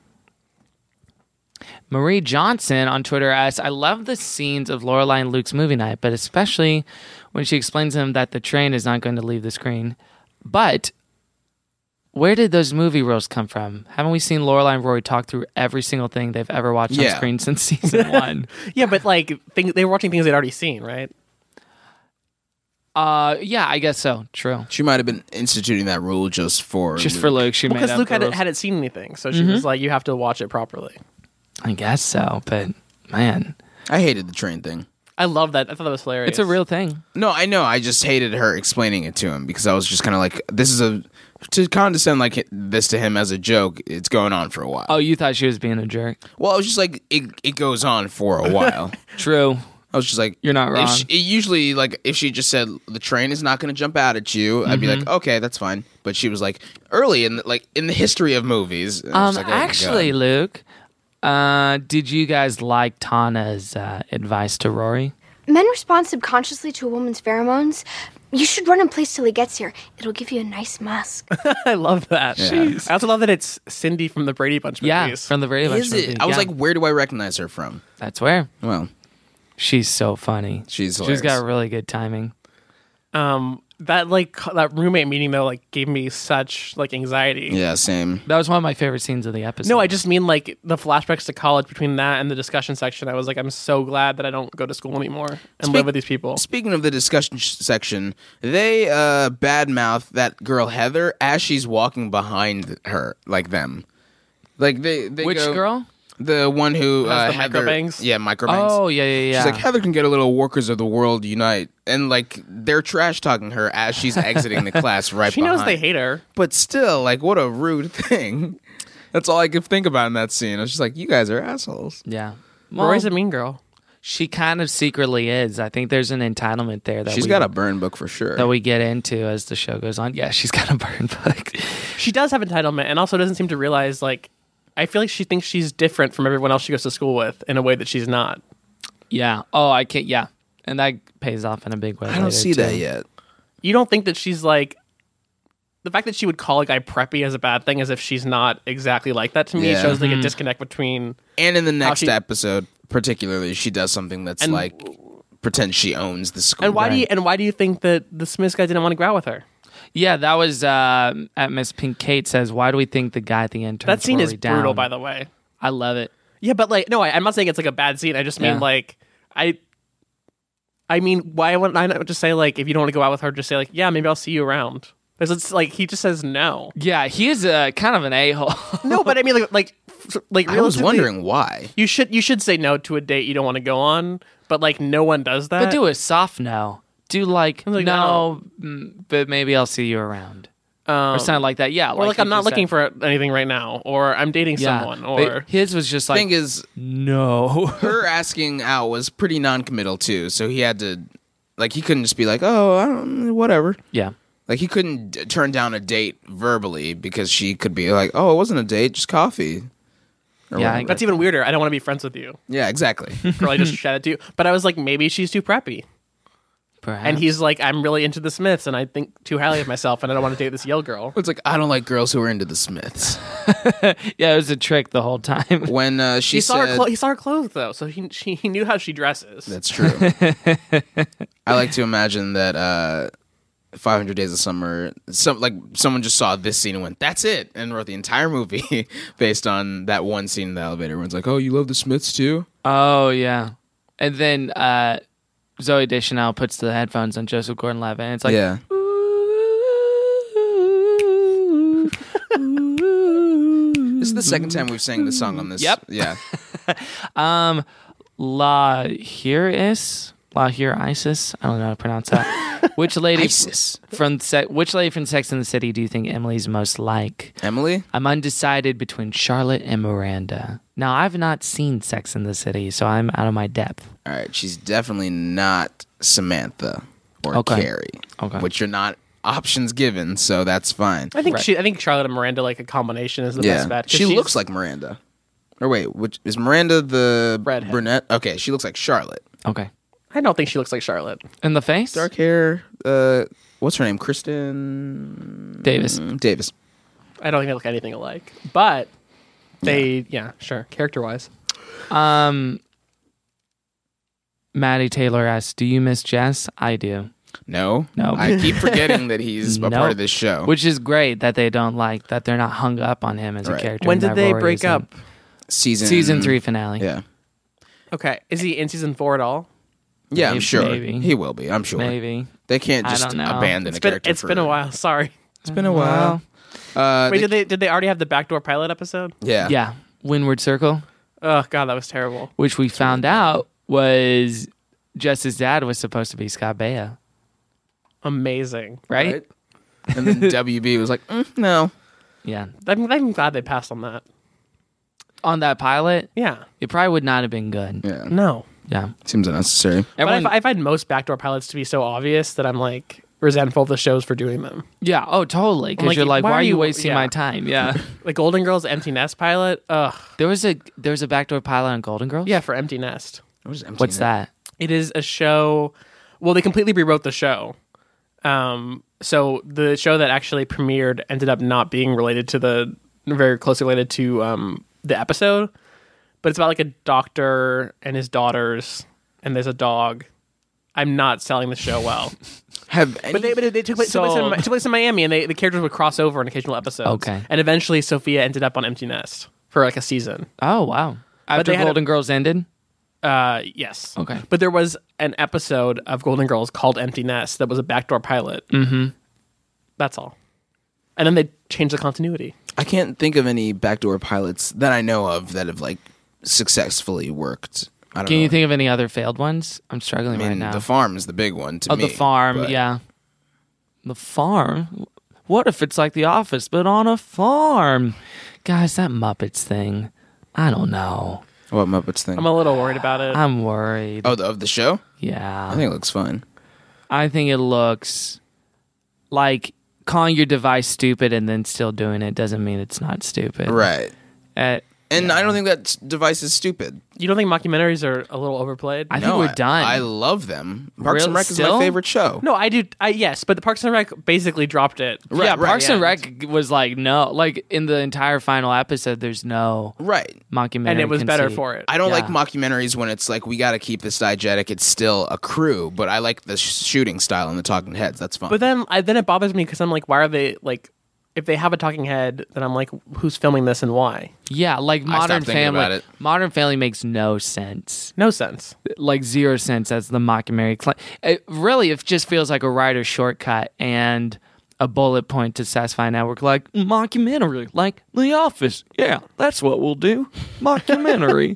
Speaker 1: Marie Johnson on Twitter asks, I love the scenes of Lorelai and Luke's movie night, but especially when she explains to him that the train is not going to leave the screen. But where did those movie roles come from? Haven't we seen Lorelai and Rory talk through every single thing they've ever watched on screen since season 1?
Speaker 4: Yeah, but like they were watching things they'd already seen, right?
Speaker 1: Yeah, I guess so. True.
Speaker 2: She might have been instituting that rule just for
Speaker 1: Luke. She made
Speaker 4: because
Speaker 1: up
Speaker 4: Luke
Speaker 1: the rules.
Speaker 4: hadn't seen anything, so she was like, "You have to watch it properly."
Speaker 1: I guess so, but man,
Speaker 2: I hated the train thing.
Speaker 4: I love that. I thought that was hilarious.
Speaker 1: It's a real thing.
Speaker 2: No, I know. I just hated her explaining it to him because I was just kind of like, this is to condescend like this to him as a joke. It's going on for a while.
Speaker 1: Oh, you thought she was being a jerk?
Speaker 2: Well, I was just like, it goes on for a while.
Speaker 1: True.
Speaker 2: I was just like,
Speaker 1: you're not wrong.
Speaker 2: Usually, like, if she just said the train is not going to jump out at you, I'd be like, okay, that's fine. But she was like, early in the history of movies. And I was like, oh my
Speaker 1: actually,
Speaker 2: God.
Speaker 1: Luke, did you guys like Tana's advice to Rory?
Speaker 19: Men respond subconsciously to a woman's pheromones. You should run in place till he gets here. It'll give you a nice musk.
Speaker 4: I love that.
Speaker 2: Yeah.
Speaker 4: I also love that it's Cindy from the Brady Bunch movies.
Speaker 1: Yeah, from the Brady Bunch
Speaker 2: Is
Speaker 1: movies.
Speaker 2: it? I was like, where do I recognize her from?
Speaker 1: That's where.
Speaker 2: Well,
Speaker 1: she's so funny.
Speaker 2: She's
Speaker 1: got really good timing.
Speaker 4: That roommate meeting though gave me such anxiety.
Speaker 2: Yeah, same.
Speaker 1: That was one of my favorite scenes of the episode.
Speaker 4: No, I just mean the flashbacks to college between that and the discussion section. I was like, I'm so glad that I don't go to school anymore and live with these people.
Speaker 2: Speaking of the discussion section, they badmouth that girl Heather as she's walking behind her, like them. Like they
Speaker 1: Which girl?
Speaker 2: The one who
Speaker 4: has the
Speaker 2: Heather,
Speaker 4: microbangs?
Speaker 2: Yeah, microbangs.
Speaker 1: Oh, yeah.
Speaker 2: She's like, Heather can get a little workers of the world unite. And they're trash talking her as she's exiting the class right
Speaker 4: She
Speaker 2: behind.
Speaker 4: knows they hate her.
Speaker 2: But still, what a rude thing. That's all I could think about in that scene. I was just like, you guys are assholes.
Speaker 1: Yeah.
Speaker 4: Rory's a mean girl.
Speaker 1: She kind of secretly is. I think there's an entitlement there.
Speaker 2: She's got a burn book for sure.
Speaker 1: That we get into as the show goes on. Yeah, she's got a burn book.
Speaker 4: She does have entitlement and also doesn't seem to realize, I feel like she thinks she's different from everyone else she goes to school with in a way that she's not.
Speaker 1: Yeah. Oh, I can't. Yeah. And that pays off in a big way.
Speaker 2: I don't see that yet.
Speaker 4: You don't think that she's the fact that she would call a guy preppy as a bad thing as if she's not exactly like that to me shows a disconnect between.
Speaker 2: And in the next episode, particularly, she does something that's pretends she owns the school.
Speaker 4: And why do you think that the Smiths guy didn't want to go out with her?
Speaker 1: Yeah, that was at Miss Pink Kate says, why do we think the guy at the end turns
Speaker 4: That scene
Speaker 1: Rory
Speaker 4: is
Speaker 1: down?
Speaker 4: brutal, by the way.
Speaker 1: I love it.
Speaker 4: Yeah, but no, I'm not saying it's a bad scene. I just mean I mean, why wouldn't I not just say if you don't want to go out with her, just say yeah, maybe I'll see you around. Because it's he just says no.
Speaker 1: Yeah, he is kind of an a-hole.
Speaker 4: No, but I mean
Speaker 2: I was wondering why.
Speaker 4: You should say no to a date you don't want to go on, but no one does that.
Speaker 1: But do a soft no. Do no, but maybe I'll see you around. Or something like that. Yeah.
Speaker 4: Or I'm not looking for anything right now. Or I'm dating someone. Or
Speaker 1: but his was just
Speaker 2: thing is,
Speaker 1: no.
Speaker 2: Her asking out was pretty non-committal too. So he had to, he couldn't just be oh, I don't, whatever.
Speaker 1: Yeah.
Speaker 2: Like he couldn't turn down a date verbally because she could be like, "Oh, it wasn't a date, just coffee."
Speaker 4: Yeah, that's even weirder. I don't want to be friends with you.
Speaker 2: Yeah, exactly.
Speaker 4: Girl, I just shed it to you. But I was like, maybe she's too preppy.
Speaker 1: Perhaps.
Speaker 4: And he's like, I'm really into the Smiths, and I think too highly of myself, and I don't want to date this Yale girl.
Speaker 2: It's like, I don't like girls who are into the Smiths.
Speaker 1: Yeah, it was a trick the whole time.
Speaker 2: When
Speaker 4: he saw her clothes though, so he knew how she dresses.
Speaker 2: That's true. I like to imagine that 500 Days of Summer, someone just saw this scene and went, "That's it," and wrote the entire movie based on that one scene in the elevator. Everyone's like, "Oh, you love the Smiths too?"
Speaker 1: Oh yeah, and then Zooey Deschanel puts the headphones on Joseph Gordon-Levitt, and it's like,
Speaker 2: yeah. This is the second time we've sang this song on this.
Speaker 1: Yep.
Speaker 2: Yeah.
Speaker 1: La Here Isis. I don't know how to pronounce that. Which lady
Speaker 2: Isis.
Speaker 1: Which lady from Sex and the City do you think Emily's most like?
Speaker 2: Emily?
Speaker 1: I'm undecided between Charlotte and Miranda. Now, I've not seen Sex and the City, so I'm out of my depth.
Speaker 2: All right, she's definitely not Samantha or Carrie, which are not options given, so that's fine.
Speaker 4: I think I think Charlotte and Miranda, like a combination, is the best bet.
Speaker 2: She looks like Miranda. Or wait, which is Miranda the
Speaker 4: redhead?
Speaker 2: Brunette? Okay, she looks like Charlotte.
Speaker 1: Okay.
Speaker 4: I don't think she looks like Charlotte.
Speaker 1: In the face?
Speaker 2: Dark hair. What's her name? Kristen
Speaker 1: Davis.
Speaker 2: Davis.
Speaker 4: I don't think they look anything alike, but they, sure, character-wise.
Speaker 1: Maddie Taylor asks, "Do you miss Jess?" I do.
Speaker 2: No.
Speaker 1: No.
Speaker 2: I keep forgetting that he's a part of this show.
Speaker 1: Which is great that they don't like, that they're not hung up on him as a character.
Speaker 4: When did they break up?
Speaker 2: Season
Speaker 1: 3 finale.
Speaker 2: Yeah.
Speaker 4: Okay. Is he in season 4 at all?
Speaker 2: Yeah, I'm sure.
Speaker 1: Maybe.
Speaker 2: He will be, I'm sure.
Speaker 1: Maybe.
Speaker 2: They can't
Speaker 1: I
Speaker 2: just
Speaker 1: don't know.
Speaker 2: abandon a character.
Speaker 4: It's been a while. Sorry.
Speaker 2: It's been a while.
Speaker 4: Wait, did they already have the backdoor pilot episode?
Speaker 2: Yeah.
Speaker 1: Yeah. Windward Circle.
Speaker 4: Oh, God, that was terrible.
Speaker 1: Which we found out was Jess's dad was supposed to be Scott Baio.
Speaker 4: Amazing.
Speaker 1: Right?
Speaker 2: And then WB was like, no.
Speaker 1: Yeah.
Speaker 4: I'm glad they passed on that.
Speaker 1: On that pilot?
Speaker 4: Yeah.
Speaker 1: It probably would not have been good.
Speaker 2: Yeah.
Speaker 4: No.
Speaker 1: Yeah.
Speaker 2: Seems unnecessary.
Speaker 4: But I find most backdoor pilots to be so obvious that I'm like resentful of the shows for doing them.
Speaker 1: Yeah. Oh, totally. Because you're like, why are you wasting my time? Yeah.
Speaker 4: Like Golden Girls Empty Nest pilot. Ugh.
Speaker 1: There was a backdoor pilot on Golden Girls?
Speaker 4: Yeah, for Empty Nest.
Speaker 1: What's that?
Speaker 4: It is a show. Well, they completely rewrote the show. So the show that actually premiered ended up not being related to very closely related to the episode. But it's about like a doctor and his daughters, and there's a dog. I'm not selling the show well. But they took place in Miami, and the characters would cross over in occasional episodes.
Speaker 1: Okay.
Speaker 4: And eventually, Sophia ended up on Empty Nest for like a season.
Speaker 1: Oh, wow. After Golden Girls ended?
Speaker 4: Yes.
Speaker 1: Okay.
Speaker 4: But there was an episode of Golden Girls called Empty Nest that was a backdoor pilot.
Speaker 1: Mm-hmm.
Speaker 4: That's all. And then they changed the continuity.
Speaker 2: I can't think of any backdoor pilots that I know of that have like successfully worked. I don't know.
Speaker 1: Can you think of any other failed ones? I'm struggling right now.
Speaker 2: The Farm is the big one to me.
Speaker 1: The Farm,
Speaker 2: but-
Speaker 1: yeah. The Farm? What if it's like The Office, but on a farm? Guys, that Muppets thing. I don't know.
Speaker 2: What Muppets thing?
Speaker 4: I'm a little worried about it.
Speaker 1: I'm worried.
Speaker 2: Oh, of the show?
Speaker 1: Yeah.
Speaker 2: I think it looks fun.
Speaker 1: I think it looks like calling your device stupid and then still doing it doesn't mean it's not stupid.
Speaker 2: Right. And I don't think that device is stupid.
Speaker 4: You don't think mockumentaries are a little overplayed?
Speaker 1: I think we're done.
Speaker 2: I love them. Parks and Rec is
Speaker 1: Still?
Speaker 2: my favorite show.
Speaker 4: No, I do. Yes, but the Parks and Rec basically dropped it.
Speaker 1: Yeah, Parks and Rec was like, no. Like, in the entire final episode, there's no mockumentary
Speaker 4: And it was better
Speaker 1: conceit.
Speaker 4: for it.
Speaker 2: I don't like mockumentaries when it's like, we got to keep this diegetic. It's still a crew, but I like the shooting style and the talking heads. That's fun.
Speaker 4: But then it bothers me because I'm like, why are they like? If they have a talking head, then I'm like, who's filming this and why?
Speaker 1: Yeah, like Modern
Speaker 2: stopped thinking about
Speaker 1: Family.
Speaker 2: it.
Speaker 1: Modern Family makes no sense.
Speaker 4: No sense.
Speaker 1: Like 0 sense as the mockumentary. It just feels like a writer's shortcut and a bullet point to Satisfy Network. Like, mockumentary, like The Office. Yeah, that's what we'll do. Mockumentary.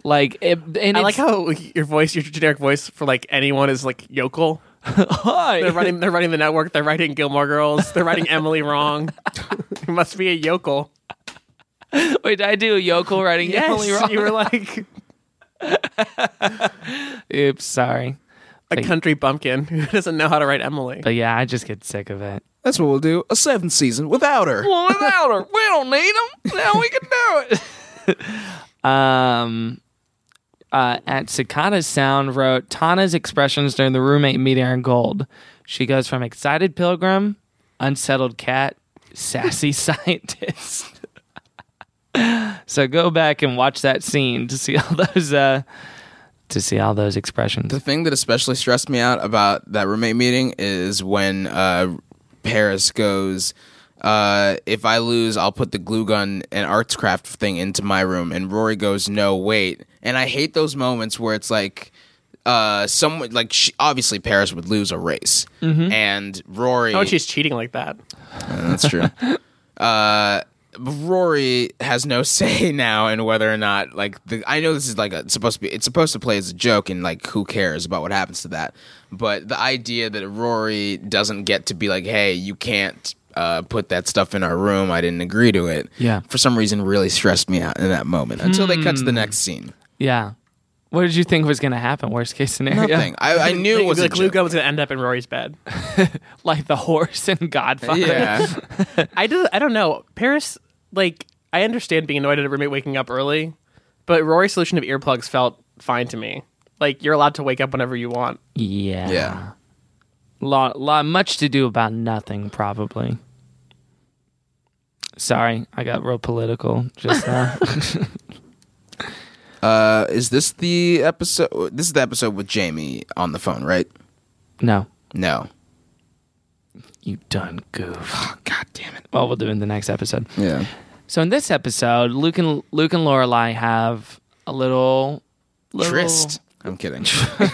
Speaker 1: I
Speaker 4: like how your generic voice for like anyone is like yokel.
Speaker 1: Hi.
Speaker 4: They're running the network. They're writing Gilmore Girls. They're writing Emily wrong. It must be a yokel.
Speaker 1: Wait, did I do a yokel writing Emily wrong?
Speaker 4: You were like,
Speaker 1: oops, sorry.
Speaker 4: A country bumpkin who doesn't know how to write Emily.
Speaker 1: But yeah, I just get sick of it.
Speaker 2: That's what we'll do. A 7th season without her.
Speaker 1: Well, without her, we don't need them. Now we can do it. At Cicada Sound wrote, Tana's expressions during the roommate meeting are gold. She goes from excited pilgrim, unsettled cat, sassy scientist. So go back and watch that scene to see all those expressions.
Speaker 2: The thing that especially stressed me out about that roommate meeting is when Paris goes, if I lose, I'll put the glue gun and arts craft thing into my room. And Rory goes, no, wait. And I hate those moments where it's like, someone like obviously Paris would lose a race, and Rory.
Speaker 4: Oh, she's cheating like that.
Speaker 2: That's true. Rory has no say now in whether or not I know this is it's supposed to play as a joke and like who cares about what happens to that, but the idea that Rory doesn't get to be like, hey, you can't put that stuff in our room, I didn't agree to it.
Speaker 1: Yeah.
Speaker 2: For some reason really stressed me out in that moment until they cut to the next scene.
Speaker 1: Yeah. What did you think was going to happen? Worst case scenario?
Speaker 2: Nothing. I knew it was
Speaker 4: the
Speaker 2: a
Speaker 4: glue
Speaker 2: joke.
Speaker 4: gun was going to end up in Rory's bed.
Speaker 1: Like the horse in Godfather.
Speaker 2: Yeah.
Speaker 4: I don't know. Paris, I understand being annoyed at a roommate waking up early, but Rory's solution of earplugs felt fine to me. Like, you're allowed to wake up whenever you want.
Speaker 1: Yeah.
Speaker 2: Yeah.
Speaker 1: Much to do about nothing, probably. Sorry, I got real political just now.
Speaker 2: Is this the episode? This is the episode with Jamie on the phone, right?
Speaker 1: No.
Speaker 2: You done goof. Oh, God damn it.
Speaker 1: Well, we'll do it in the next episode.
Speaker 2: Yeah.
Speaker 1: So in this episode, Luke and Lorelai have a little
Speaker 2: tryst. I'm kidding.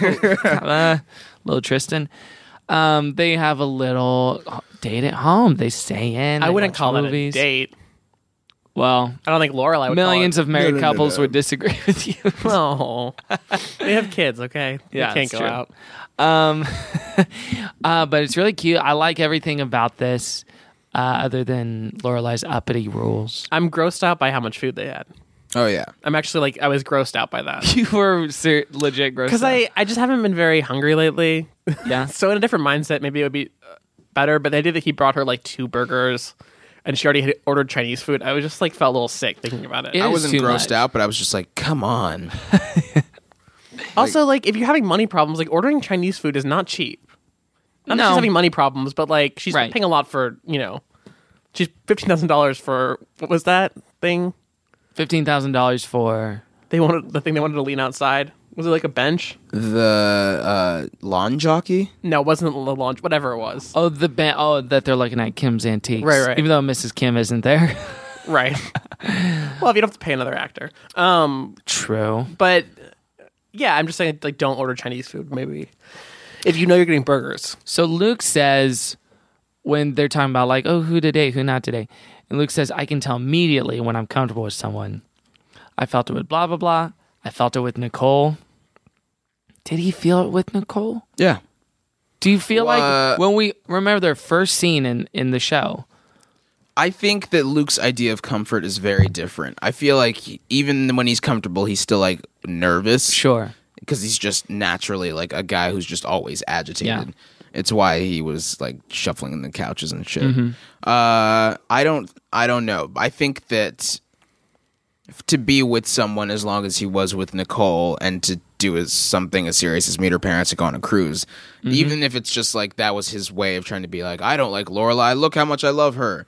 Speaker 1: Little Tristan. They have a little date at home. They stay in.
Speaker 4: I
Speaker 1: they
Speaker 4: wouldn't
Speaker 1: watch
Speaker 4: call
Speaker 1: movies.
Speaker 4: it a date.
Speaker 1: Well,
Speaker 4: I don't think Lorelai would
Speaker 1: millions
Speaker 4: call it.
Speaker 1: of married couples would disagree with you.
Speaker 4: No. They have kids, okay?
Speaker 1: Yeah,
Speaker 4: they can't
Speaker 1: that's
Speaker 4: go
Speaker 1: true.
Speaker 4: out.
Speaker 1: But it's really cute. I like everything about this, other than Lorelai's uppity rules.
Speaker 4: I'm grossed out by how much food they had.
Speaker 2: Oh, yeah.
Speaker 4: I'm actually I was grossed out by that.
Speaker 1: You were legit grossed out.
Speaker 4: Because I just haven't been very hungry lately.
Speaker 1: Yeah.
Speaker 4: So in a different mindset, maybe it would be better. But the idea that he brought her 2 burgers and she already had ordered Chinese food, I was just felt a little sick thinking about it.
Speaker 2: I wasn't grossed out, but I was just like, come on.
Speaker 4: Also, if you're having money problems, ordering Chinese food is not cheap. Not that
Speaker 1: No.
Speaker 4: she's having money problems, but she's
Speaker 1: Right.
Speaker 4: paying a lot for, she's $15,000 for, what was that thing?
Speaker 1: $15,000 for
Speaker 4: the thing they wanted to lean outside. Was it a bench?
Speaker 2: The lawn jockey?
Speaker 4: No, it wasn't the launch, whatever it was.
Speaker 1: Oh, the that they're looking at Kim's Antiques.
Speaker 4: Right.
Speaker 1: Even though Mrs. Kim isn't there.
Speaker 4: Right. Well, if you don't have to pay another actor.
Speaker 1: True.
Speaker 4: But yeah, I'm just saying, don't order Chinese food, maybe. If you know you're getting burgers.
Speaker 1: So Luke says, when they're talking about who today, who not today. And Luke says, I can tell immediately when I'm comfortable with someone. I felt it with blah, blah, blah. I felt it with Nicole. Did he feel it with Nicole?
Speaker 2: Yeah.
Speaker 1: Do you feel when we remember their first scene in the show?
Speaker 2: I think that Luke's idea of comfort is very different. I feel like even when he's comfortable, he's still nervous.
Speaker 1: Sure.
Speaker 2: Because he's just naturally a guy who's just always agitated.
Speaker 1: Yeah.
Speaker 2: It's why he was shuffling in the couches and shit.
Speaker 1: Mm-hmm.
Speaker 2: I don't know. I think that to be with someone as long as he was with Nicole and to do something as serious as meet her parents and go on a cruise, even if it's just that was his way of trying to be I don't like Lorelai, look how much I love her.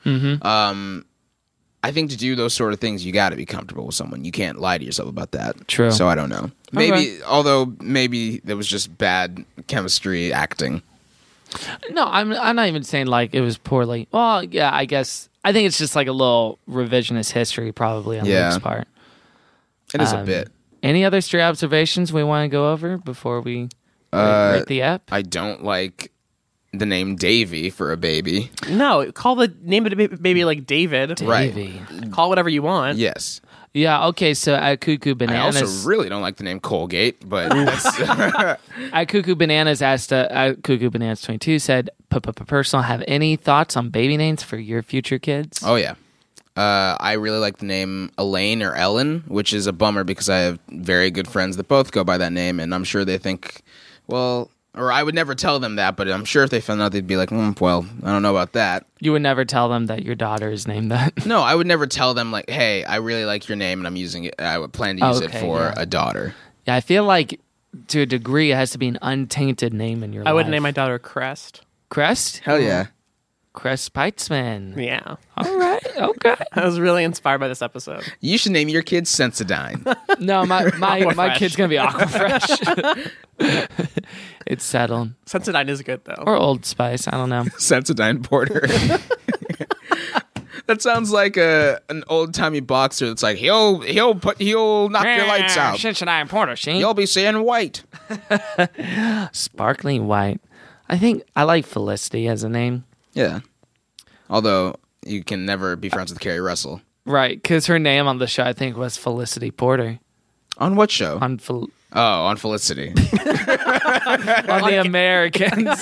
Speaker 2: I think to do those sort of things, you got to be comfortable with someone. You can't lie to yourself about that.
Speaker 1: True.
Speaker 2: So I don't know. Although maybe there was just bad chemistry acting.
Speaker 1: No, I'm not even saying it was poorly. Well, yeah, I guess. I think it's just a little revisionist history probably on Luke's part.
Speaker 2: It is a bit.
Speaker 1: Any other stray observations we want to go over before we rate the app?
Speaker 2: I don't like the name Davy for a baby.
Speaker 4: No, call the name of the baby David.
Speaker 1: Davy.
Speaker 2: Right.
Speaker 4: Call whatever you want.
Speaker 2: Yes.
Speaker 1: Yeah, okay, so at Cuckoo Bananas...
Speaker 2: I also really don't like the name Colgate, but that's...
Speaker 1: At Cuckoo Bananas asked... Cuckoo Bananas 22 said, personal, have any thoughts on baby names for your future kids?
Speaker 2: Oh, yeah. I really like the name Elaine or Ellen, which is a bummer because I have very good friends that both go by that name, and I'm sure they think, well, Or I would never tell them that, but I'm sure if they found out, they'd be like, well, I don't know about that.
Speaker 1: You would never tell them that your daughter is named that?
Speaker 2: No, I would never tell them, like, hey, I really like your name and I'm using it. I would plan to use it for a daughter.
Speaker 1: Yeah, I feel like to a degree it has to be an untainted name in your life.
Speaker 4: I would name my daughter Crest.
Speaker 1: Crest?
Speaker 2: Hell yeah.
Speaker 1: Crest Peitzman.
Speaker 4: Yeah.
Speaker 1: All right. Okay.
Speaker 4: I was really inspired by this episode.
Speaker 2: You should name your kid Sensodyne.
Speaker 1: No, my kid's going to be Aquafresh. It's settled.
Speaker 4: Sensodyne is good, though.
Speaker 1: Or Old Spice. I don't know.
Speaker 2: Sensodyne Porter. That sounds like an old-timey boxer that's like, he'll knock your lights out.
Speaker 1: Sensodyne Porter, see?
Speaker 2: You'll be seeing white.
Speaker 1: Sparkling white. I think I like Felicity as a name.
Speaker 2: Yeah. Although you can never be friends with Carrie Russell.
Speaker 1: Right, because her name on the show, I think, was Felicity Porter.
Speaker 2: On what show?
Speaker 1: On
Speaker 2: Felicity.
Speaker 1: On the Americans.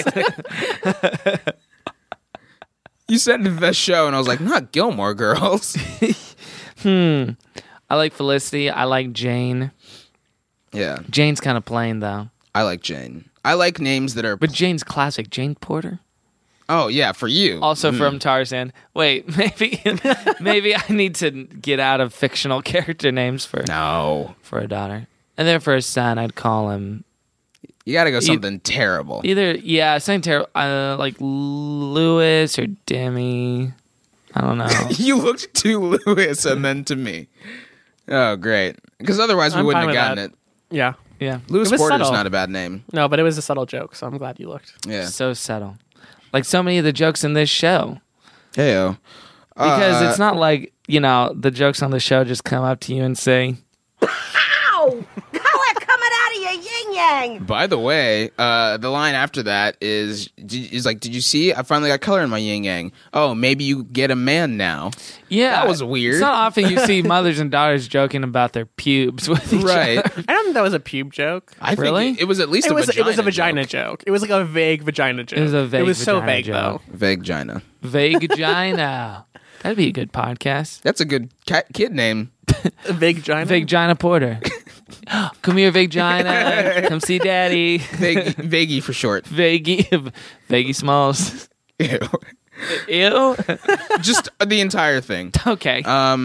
Speaker 2: You said the show, and I was like, not Gilmore Girls.
Speaker 1: I like Felicity. I like Jane.
Speaker 2: Yeah.
Speaker 1: Jane's kind of plain, though.
Speaker 2: I like Jane. I like names that are...
Speaker 1: But Jane's classic. Jane Porter.
Speaker 2: Oh, yeah, for you.
Speaker 1: Also from Tarzan. Wait, maybe I need to get out of fictional character names for a daughter. And then for a son, I'd call him...
Speaker 2: You gotta go something terrible.
Speaker 1: Something terrible. Like Lewis or Demi. I don't know.
Speaker 2: You looked to Lewis and then to me. Oh, great. Because otherwise we wouldn't have gotten it.
Speaker 4: Yeah.
Speaker 1: Yeah.
Speaker 2: Lewis Porter's not a bad name.
Speaker 4: No, but it was a subtle joke, so I'm glad you looked.
Speaker 2: Yeah.
Speaker 1: So subtle. Like so many of the jokes in this show.
Speaker 2: Heyo.
Speaker 1: Because it's not like, the jokes on the show just come up to you and say,
Speaker 18: Ow! Color coming out of your yin-yang!
Speaker 2: By the way, the line after that is like, did you see? I finally got color in my yin-yang. Oh, maybe you get a man now.
Speaker 1: Yeah.
Speaker 2: That was weird.
Speaker 1: It's not often you see mothers and daughters joking about their pubes with each other.
Speaker 4: I don't think that was a pube joke.
Speaker 2: I think it was at least
Speaker 4: it was a vagina joke. It was like a vague vagina joke.
Speaker 1: It was a vague
Speaker 4: It was so
Speaker 1: vagina
Speaker 4: vague,
Speaker 1: joke.
Speaker 4: though.
Speaker 2: Vague-gina.
Speaker 1: Vague-gina. That'd be a good podcast.
Speaker 2: That's a good kid name.
Speaker 4: Vague-gina?
Speaker 1: Vague-gina Porter. Come here, Vague-gina. Come see Daddy.
Speaker 2: Vaguey for short.
Speaker 1: Vaguey Smalls.
Speaker 2: Ew.
Speaker 1: Ew?
Speaker 2: Just the entire thing.
Speaker 1: Okay.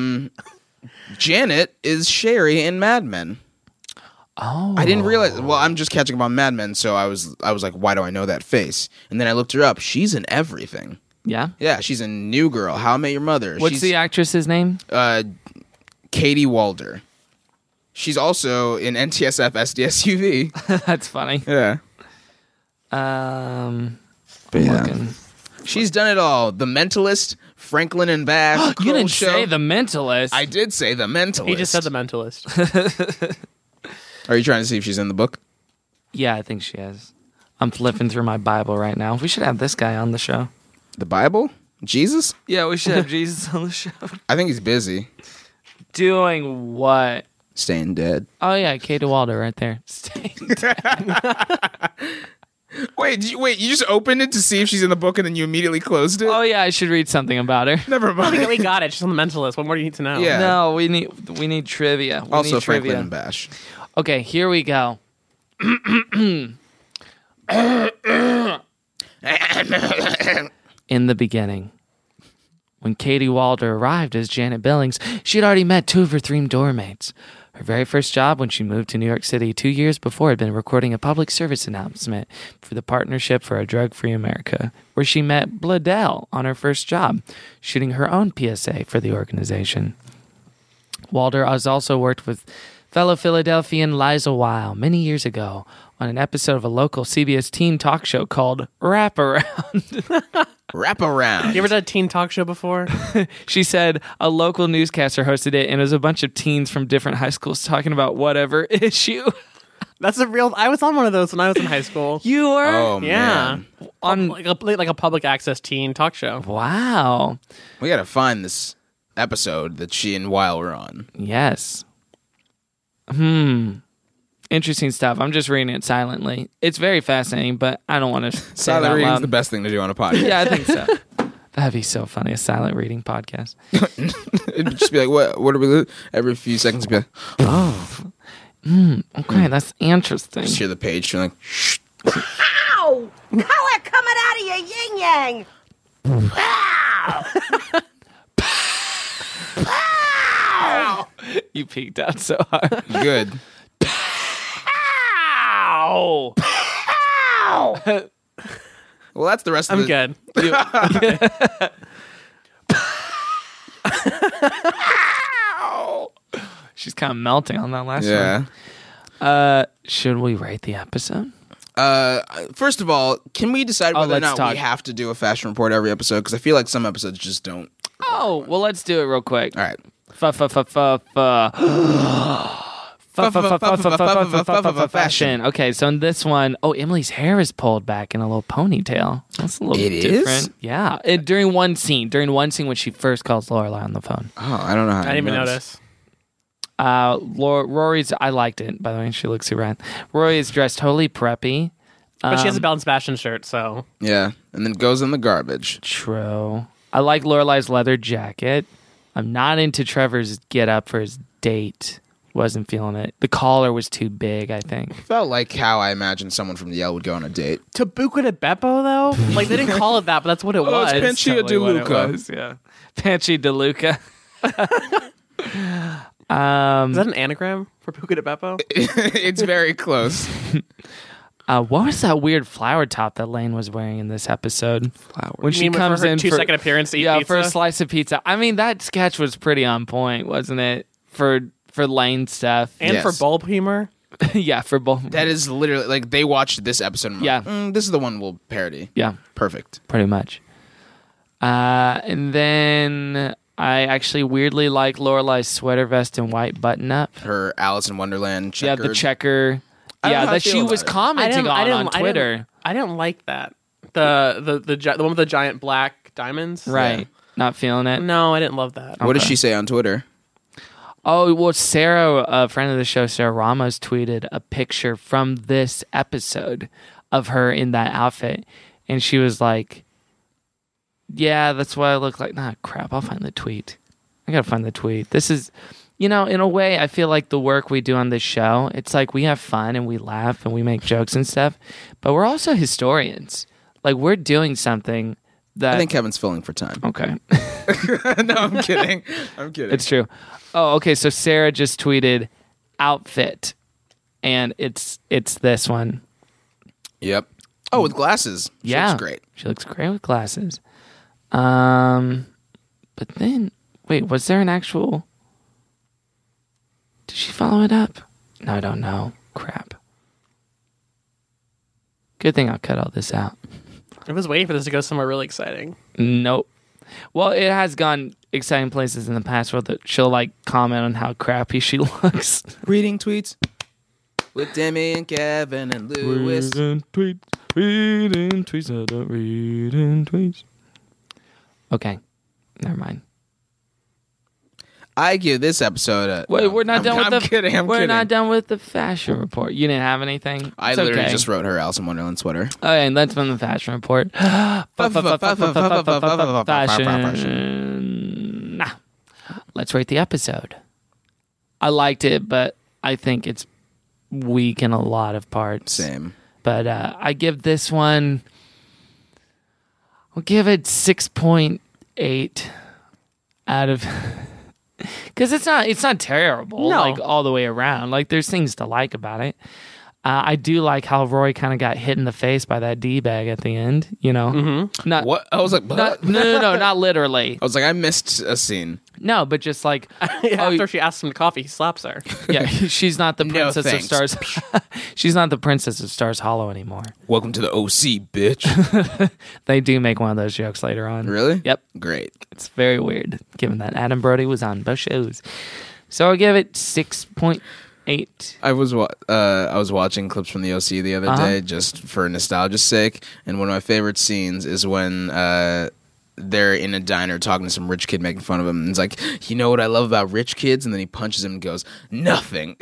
Speaker 2: Janet is Sherry in Mad Men.
Speaker 1: Oh.
Speaker 2: I didn't realize. Well, I'm just catching up on Mad Men, so I was like, why do I know that face? And then I looked her up. She's in everything.
Speaker 1: Yeah?
Speaker 2: Yeah, she's in New Girl, How I Met Your Mother.
Speaker 1: What's the actress's name?
Speaker 2: Katie Walder. She's also in NTSF SDSUV.
Speaker 1: That's funny.
Speaker 2: Yeah.
Speaker 1: Looking.
Speaker 2: She's done it all. The Mentalist, Franklin and Bash.
Speaker 1: You didn't say The Mentalist.
Speaker 2: I did say The Mentalist.
Speaker 4: He just said The Mentalist.
Speaker 2: Are you trying to see if she's in the book?
Speaker 1: Yeah, I think she is. I'm flipping through my Bible right now. We should have this guy on the show.
Speaker 2: The Bible? Jesus?
Speaker 1: Yeah, we should have Jesus on the show.
Speaker 2: I think he's busy.
Speaker 1: Doing what?
Speaker 2: Staying dead.
Speaker 1: Oh, yeah, Katie Walder right there. Staying dead.
Speaker 2: Wait, you just opened it to see if she's in the book and then you immediately closed it?
Speaker 1: Oh, yeah, I should read something about her.
Speaker 2: Never mind.
Speaker 4: We got it. She's on The Mentalist. What more do you need to know?
Speaker 2: Yeah.
Speaker 1: No, we need trivia.
Speaker 2: Also Franklin and Bash.
Speaker 1: Okay, here we go. In the beginning, when Katie Walder arrived as Janet Billings, she had already met two of her three doormates. Her very first job when she moved to New York City 2 years before had been recording a public service announcement for the Partnership for a Drug-Free America, where she met Bladell on her first job, shooting her own PSA for the organization. Walder has also worked with fellow Philadelphian Liza Weil many years ago on an episode of a local CBS teen talk show called Wrap Around.
Speaker 2: Wrap Around.
Speaker 4: You ever done a teen talk show before?
Speaker 1: She said a local newscaster hosted it, and it was a bunch of teens from different high schools talking about whatever issue.
Speaker 4: That's a real... I was on one of those when I was in high school.
Speaker 1: You were?
Speaker 2: Oh,
Speaker 4: yeah.
Speaker 2: man.
Speaker 4: On like a public access teen talk show.
Speaker 1: Wow.
Speaker 2: We got to find this episode that she and Weil were on.
Speaker 1: Yes. Interesting stuff. I'm just reading it silently. It's very fascinating, but I don't want to say
Speaker 2: Silent
Speaker 1: it out
Speaker 2: reading is
Speaker 1: loud.
Speaker 2: the best thing to do on a podcast.
Speaker 1: Yeah, I think so. That'd be so funny, a silent reading podcast.
Speaker 2: It'd just be like, what are we... Every few seconds, be like,
Speaker 1: oh. Okay, that's interesting.
Speaker 2: Just hear the page, you're like, shh.
Speaker 18: Ow! Color coming out of your yin yang. Pow!
Speaker 1: You peeked out so hard.
Speaker 2: Good.
Speaker 1: Ow!
Speaker 18: Pow!
Speaker 2: Well, that's the rest of
Speaker 4: I'm
Speaker 2: the...
Speaker 4: good.
Speaker 1: She's kind of melting on that last
Speaker 2: Yeah.
Speaker 1: one. Should we rate the episode?
Speaker 2: First of all, can we decide whether or
Speaker 1: let's
Speaker 2: not
Speaker 1: talk.
Speaker 2: we have to do a fashion report every episode? Because I feel like some episodes just don't.
Speaker 1: Oh, well, let's do it real quick.
Speaker 2: All right.
Speaker 1: Fashion. Okay, so in this one, Emily's hair is pulled back in a little ponytail. That's a little
Speaker 2: It
Speaker 1: different.
Speaker 2: is?
Speaker 1: Yeah. During one scene when she first calls Lorelai on the phone.
Speaker 2: Oh, I don't know how
Speaker 4: I didn't even notice.
Speaker 1: Rory's, I liked it, by the way. She looks super rad. Rory is dressed totally preppy.
Speaker 4: But she has a Belle and Sebastian shirt, so.
Speaker 2: Yeah, and then goes in the garbage.
Speaker 1: True. I like Lorelai's leather jacket. I'm not into Trevor's get up for his date. Wasn't feeling it. The collar was too big, I think.
Speaker 2: Felt like how I imagined someone from Yale would go on a date.
Speaker 4: To Buca de Beppo, though? Like, they didn't call it that, but that's what it was.
Speaker 2: It's Panchia de
Speaker 1: What it
Speaker 2: Luca.
Speaker 1: was, yeah. Panchia de Luca.
Speaker 4: Is that an anagram for Buca de Beppo?
Speaker 2: It's very close.
Speaker 1: What was that weird flower top that Lane was wearing in this episode? When she comes
Speaker 4: for her
Speaker 1: in
Speaker 4: 2-second appearance to eat pizza?
Speaker 1: for a slice of pizza. I mean, that sketch was pretty on point, wasn't it? For Lane stuff
Speaker 4: And for bulb humor?
Speaker 1: Yeah, for bulb.
Speaker 2: That is literally like they watched this episode. And were
Speaker 1: Yeah.
Speaker 2: like, this is the one we'll parody.
Speaker 1: Yeah,
Speaker 2: Perfect.
Speaker 1: pretty much. And then I actually weirdly like Lorelai's sweater vest and white button up.
Speaker 2: Her Alice in Wonderland
Speaker 1: Yeah,
Speaker 2: checkered.
Speaker 1: the checker.
Speaker 2: I don't know
Speaker 1: Yeah,
Speaker 2: how I
Speaker 1: that
Speaker 2: feel
Speaker 1: she
Speaker 2: about
Speaker 1: was
Speaker 2: it.
Speaker 1: commenting on Twitter.
Speaker 4: I didn't like that. The one with the giant black diamonds?
Speaker 1: Right.
Speaker 2: Yeah.
Speaker 1: Not feeling it.
Speaker 4: No, I didn't love that.
Speaker 2: What did she say on Twitter?
Speaker 1: Oh, well, Sarah, a friend of the show, Sarah Ramos, tweeted a picture from this episode of her in that outfit. And she was like, yeah, that's what I look like. Nah, crap, I'll find the tweet. I gotta find the tweet. This is, in a way, I feel like the work we do on this show, it's like we have fun and we laugh and we make jokes and stuff, but we're also historians. Like, we're doing something that...
Speaker 2: I think Kevin's filling for time.
Speaker 1: Okay.
Speaker 2: No, I'm kidding. I'm kidding.
Speaker 1: It's true. Oh, okay. So Sarah just tweeted outfit, and it's this one.
Speaker 2: Yep. Oh, with glasses. She looks great.
Speaker 1: She looks great with glasses. But then, wait, was there an actual? Did she follow it up? No, I don't know. Crap. Good thing I'll cut all this out.
Speaker 4: I was waiting for this to go somewhere really exciting.
Speaker 1: Nope. Well, it has gone exciting places in the past where she'll comment on how crappy she looks.
Speaker 2: Reading tweets with Demi and Kevin and Lewis.
Speaker 1: Reading tweets. I don't read in tweets. Okay, never mind.
Speaker 2: I give this episode a...
Speaker 1: Wait, we're not done with the...
Speaker 2: I'm kidding.
Speaker 1: We're not done with the fashion report. You didn't have anything?
Speaker 2: I
Speaker 1: It's
Speaker 2: literally
Speaker 1: okay.
Speaker 2: just wrote her Alice in Wonderland sweater.
Speaker 1: Okay, that's from the fashion report. Fashion. Nah. Let's rate the episode. I liked it, but I think it's weak in a lot of parts.
Speaker 2: Same.
Speaker 1: But I give this one... I'll give it 6.8 out of... Because it's not terrible,
Speaker 4: No.
Speaker 1: all the way around. There's things to like about it. I do like how Rory kind of got hit in the face by that D-bag at the end,
Speaker 4: Mm-hmm.
Speaker 1: Not
Speaker 2: What? I was like, what?
Speaker 1: no, not literally.
Speaker 2: I was like, I missed a scene.
Speaker 1: No, but just
Speaker 4: After she asks him to coffee, he slaps her.
Speaker 1: yeah, she's not the
Speaker 2: No,
Speaker 1: princess of
Speaker 2: thanks.
Speaker 1: Stars. She's not the princess of Stars Hollow anymore.
Speaker 2: Welcome to the OC, bitch.
Speaker 1: They do make one of those jokes later on.
Speaker 2: Really?
Speaker 1: Yep.
Speaker 2: Great.
Speaker 1: It's very weird, given that Adam Brody was on both shows. So I'll give it 6.8.
Speaker 2: I was watching clips from the OC the other day just for nostalgia's sake, and one of my favorite scenes is when they're in a diner talking to some rich kid making fun of him, and it's like, you know what I love about rich kids? And then he punches him and goes, nothing.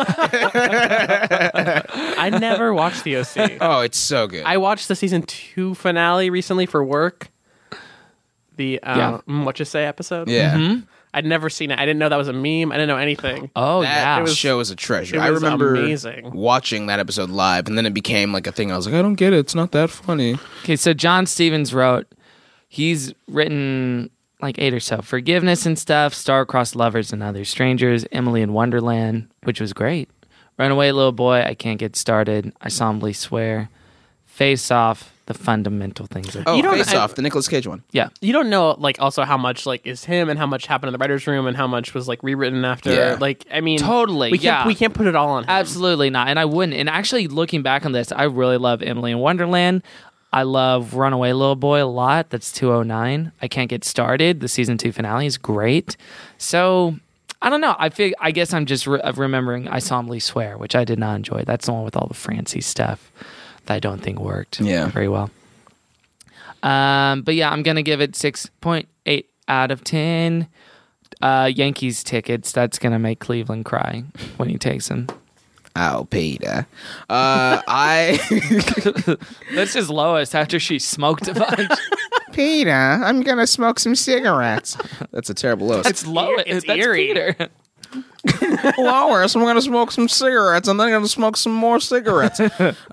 Speaker 4: I never watched the OC.
Speaker 2: Oh, it's so good.
Speaker 4: I watched the season 2 finale recently for work. The What You Say episode.
Speaker 2: Yeah.
Speaker 4: I'd never seen it. I didn't know that was a meme. I didn't know anything.
Speaker 1: Oh,
Speaker 2: that
Speaker 1: yeah.
Speaker 2: show is a treasure.
Speaker 4: It
Speaker 2: I
Speaker 4: was
Speaker 2: remember
Speaker 4: amazing.
Speaker 2: watching that episode live, and then it became like a thing. I was like, I don't get it. It's not that funny.
Speaker 1: Okay, so John Stevens he's written like 8 or so. Forgiveness and Stuff, Star-Crossed Lovers and Other Strangers, Emily in Wonderland, which was great. Runaway Little Boy, I Can't Get Started, I Solemnly Swear, Face Off, The Fundamental Things.
Speaker 2: Face Off, the Nicolas Cage one.
Speaker 1: Yeah.
Speaker 4: You don't know, like, also how much, like, is him and how much happened in the writer's room and how much was, like, rewritten after.
Speaker 2: Yeah.
Speaker 4: Like, I mean...
Speaker 1: Totally,
Speaker 4: we can't put it all on him.
Speaker 1: Absolutely not. And I wouldn't. And actually, looking back on this, I really love Emily in Wonderland. I love Runaway Little Boy a lot. That's 209. I Can't Get Started. The season 2 finale is great. So... I don't know. I guess I'm just remembering I Solemnly Swear, which I did not enjoy. That's the one with all the Francie stuff that I don't think worked very well. But yeah, I'm going to give it 6.8 out of 10. Yankees tickets. That's going to make Cleveland cry when he takes them.
Speaker 2: Oh, Peter.
Speaker 1: That's just Lois after she smoked a bunch.
Speaker 2: Peter, I'm going to smoke some cigarettes. That's a terrible Lois.
Speaker 1: It's Lois.
Speaker 4: It's
Speaker 1: That's
Speaker 4: eerie.
Speaker 1: Peter.
Speaker 2: Lois, I'm going to smoke some cigarettes, and then I'm going to smoke some more cigarettes.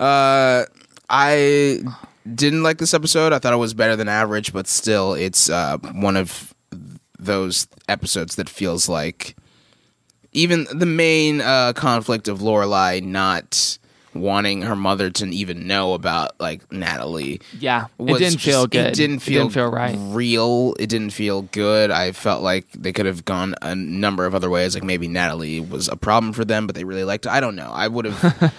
Speaker 2: I didn't like this episode. I thought it was better than average, but still, it's one of those episodes that feels like even the main conflict of Lorelai not wanting her mother to even know about like Natalie.
Speaker 1: Yeah, it didn't feel good.
Speaker 2: It didn't feel
Speaker 1: right.
Speaker 2: Real. It didn't feel good. I felt like they could have gone a number of other ways. Like maybe Natalie was a problem for them, but they really liked it. I don't know. I would have.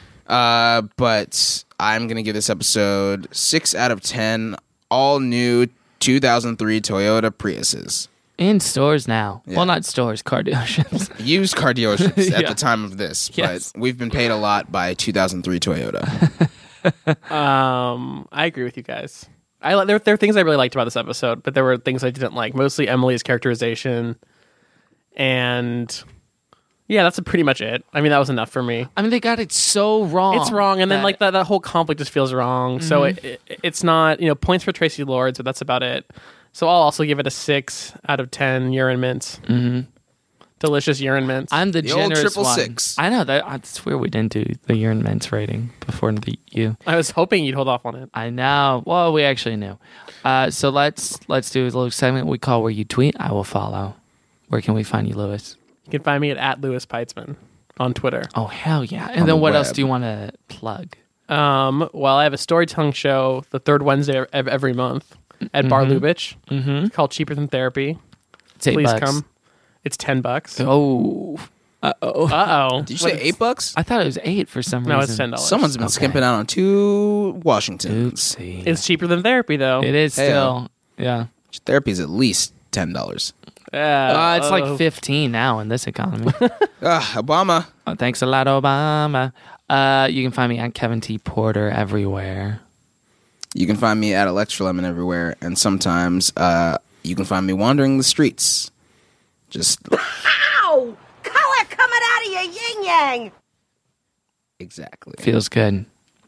Speaker 2: But I'm gonna give this episode 6 out of 10. All new 2003 Toyota Priuses.
Speaker 1: In stores now.
Speaker 2: Yeah.
Speaker 1: Well, not stores, car dealerships.
Speaker 2: Used car dealerships at
Speaker 1: Yeah.
Speaker 2: the time of this.
Speaker 1: Yes.
Speaker 2: But we've been paid a lot by 2003 Toyota.
Speaker 4: I agree with you guys. There are things I really liked about this episode, but there were things I didn't like. Mostly Emily's characterization. And yeah, that's pretty much it. I mean, that was enough for me.
Speaker 1: I mean, they got it so wrong.
Speaker 4: It's wrong, and then like that whole conflict just feels wrong. So it's not, points for Tracy Lords, but that's about it. So I'll also give it a 6 out of 10 urine mints. Mm-hmm. Delicious urine mints.
Speaker 1: I'm the generous
Speaker 2: old triple
Speaker 1: one.
Speaker 2: 6.
Speaker 1: I know that. I swear we didn't do the urine mints rating before you.
Speaker 4: I was hoping you'd hold off on it.
Speaker 1: I know. Well, we actually knew. So let's do a little segment we call Where You Tweet, I Will Follow. Where can we find you, Lewis?
Speaker 4: You can find me at Lewis Peitzman on Twitter.
Speaker 1: Oh, hell yeah. And then what else do you want to plug?
Speaker 4: Well, I have a storytelling show the third Wednesday of every month at Bar Lubitsch. It's called Cheaper Than Therapy.
Speaker 1: It's $8.
Speaker 4: Please come. It's $10.
Speaker 1: Oh. Uh-oh.
Speaker 2: Did you say $8?
Speaker 1: I thought it was 8 for some reason.
Speaker 4: No, it's $10.
Speaker 2: Someone's been skimping out on 2 Washingtons.
Speaker 1: Oopsie.
Speaker 4: It's cheaper than therapy, though.
Speaker 1: It is
Speaker 2: Hey,
Speaker 1: still. Yeah.
Speaker 2: Therapy's at least $10.
Speaker 1: It's like 15 now in this economy.
Speaker 2: Obama.
Speaker 1: Oh, thanks a lot, Obama. You can find me at Kevin T. Porter everywhere.
Speaker 2: You can find me at Electra Lemon everywhere, and sometimes you can find me wandering the streets. Just
Speaker 18: Ow! Color coming out of your yin yang.
Speaker 2: exactly.
Speaker 1: Feels good.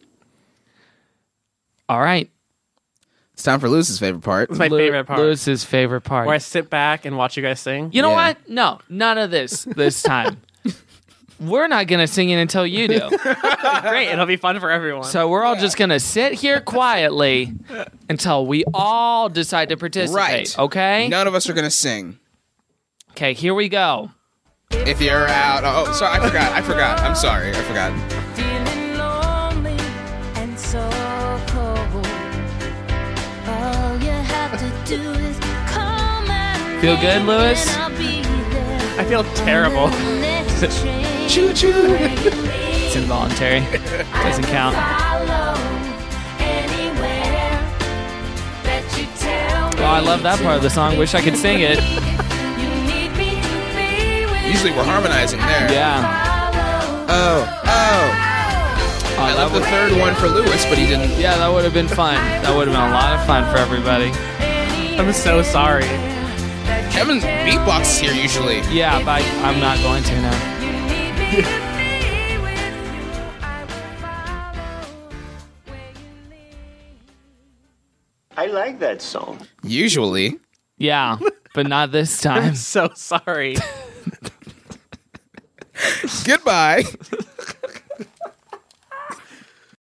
Speaker 1: All right.
Speaker 2: It's time for Lewis's favorite part.
Speaker 4: It's my favorite part.
Speaker 1: Lewis's favorite part.
Speaker 4: Where I sit back and watch you guys sing.
Speaker 1: You know
Speaker 2: Yeah.
Speaker 1: what? No, none of this time. We're not going to sing it until you do.
Speaker 4: Great. It'll be fun for everyone.
Speaker 1: So we're all just going to sit here quietly until we all decide to participate.
Speaker 2: Right.
Speaker 1: Okay?
Speaker 2: None of us are going to sing.
Speaker 1: Okay, here we go.
Speaker 2: If you're out... Oh, sorry. I forgot. I'm sorry. I forgot.
Speaker 20: Feeling lonely and so cold. All you have to do is come and
Speaker 1: Feel good, Lewis?
Speaker 20: I'll be there.
Speaker 4: I feel terrible.
Speaker 2: Choo choo.
Speaker 1: It's involuntary. Doesn't count. Oh, I love that part of the song. Wish I could sing it.
Speaker 2: Usually we're harmonizing there.
Speaker 1: Yeah.
Speaker 2: Oh. I love the third one for Lewis, but he didn't.
Speaker 1: Yeah, that would have been fun. That would have been a lot of fun for everybody.
Speaker 4: I'm so sorry.
Speaker 2: Kevin beatboxes here usually.
Speaker 1: Yeah, but I'm not going to now.
Speaker 13: I like that song.
Speaker 2: Usually.
Speaker 1: Yeah, but not this time.
Speaker 4: I'm so sorry.
Speaker 2: Goodbye.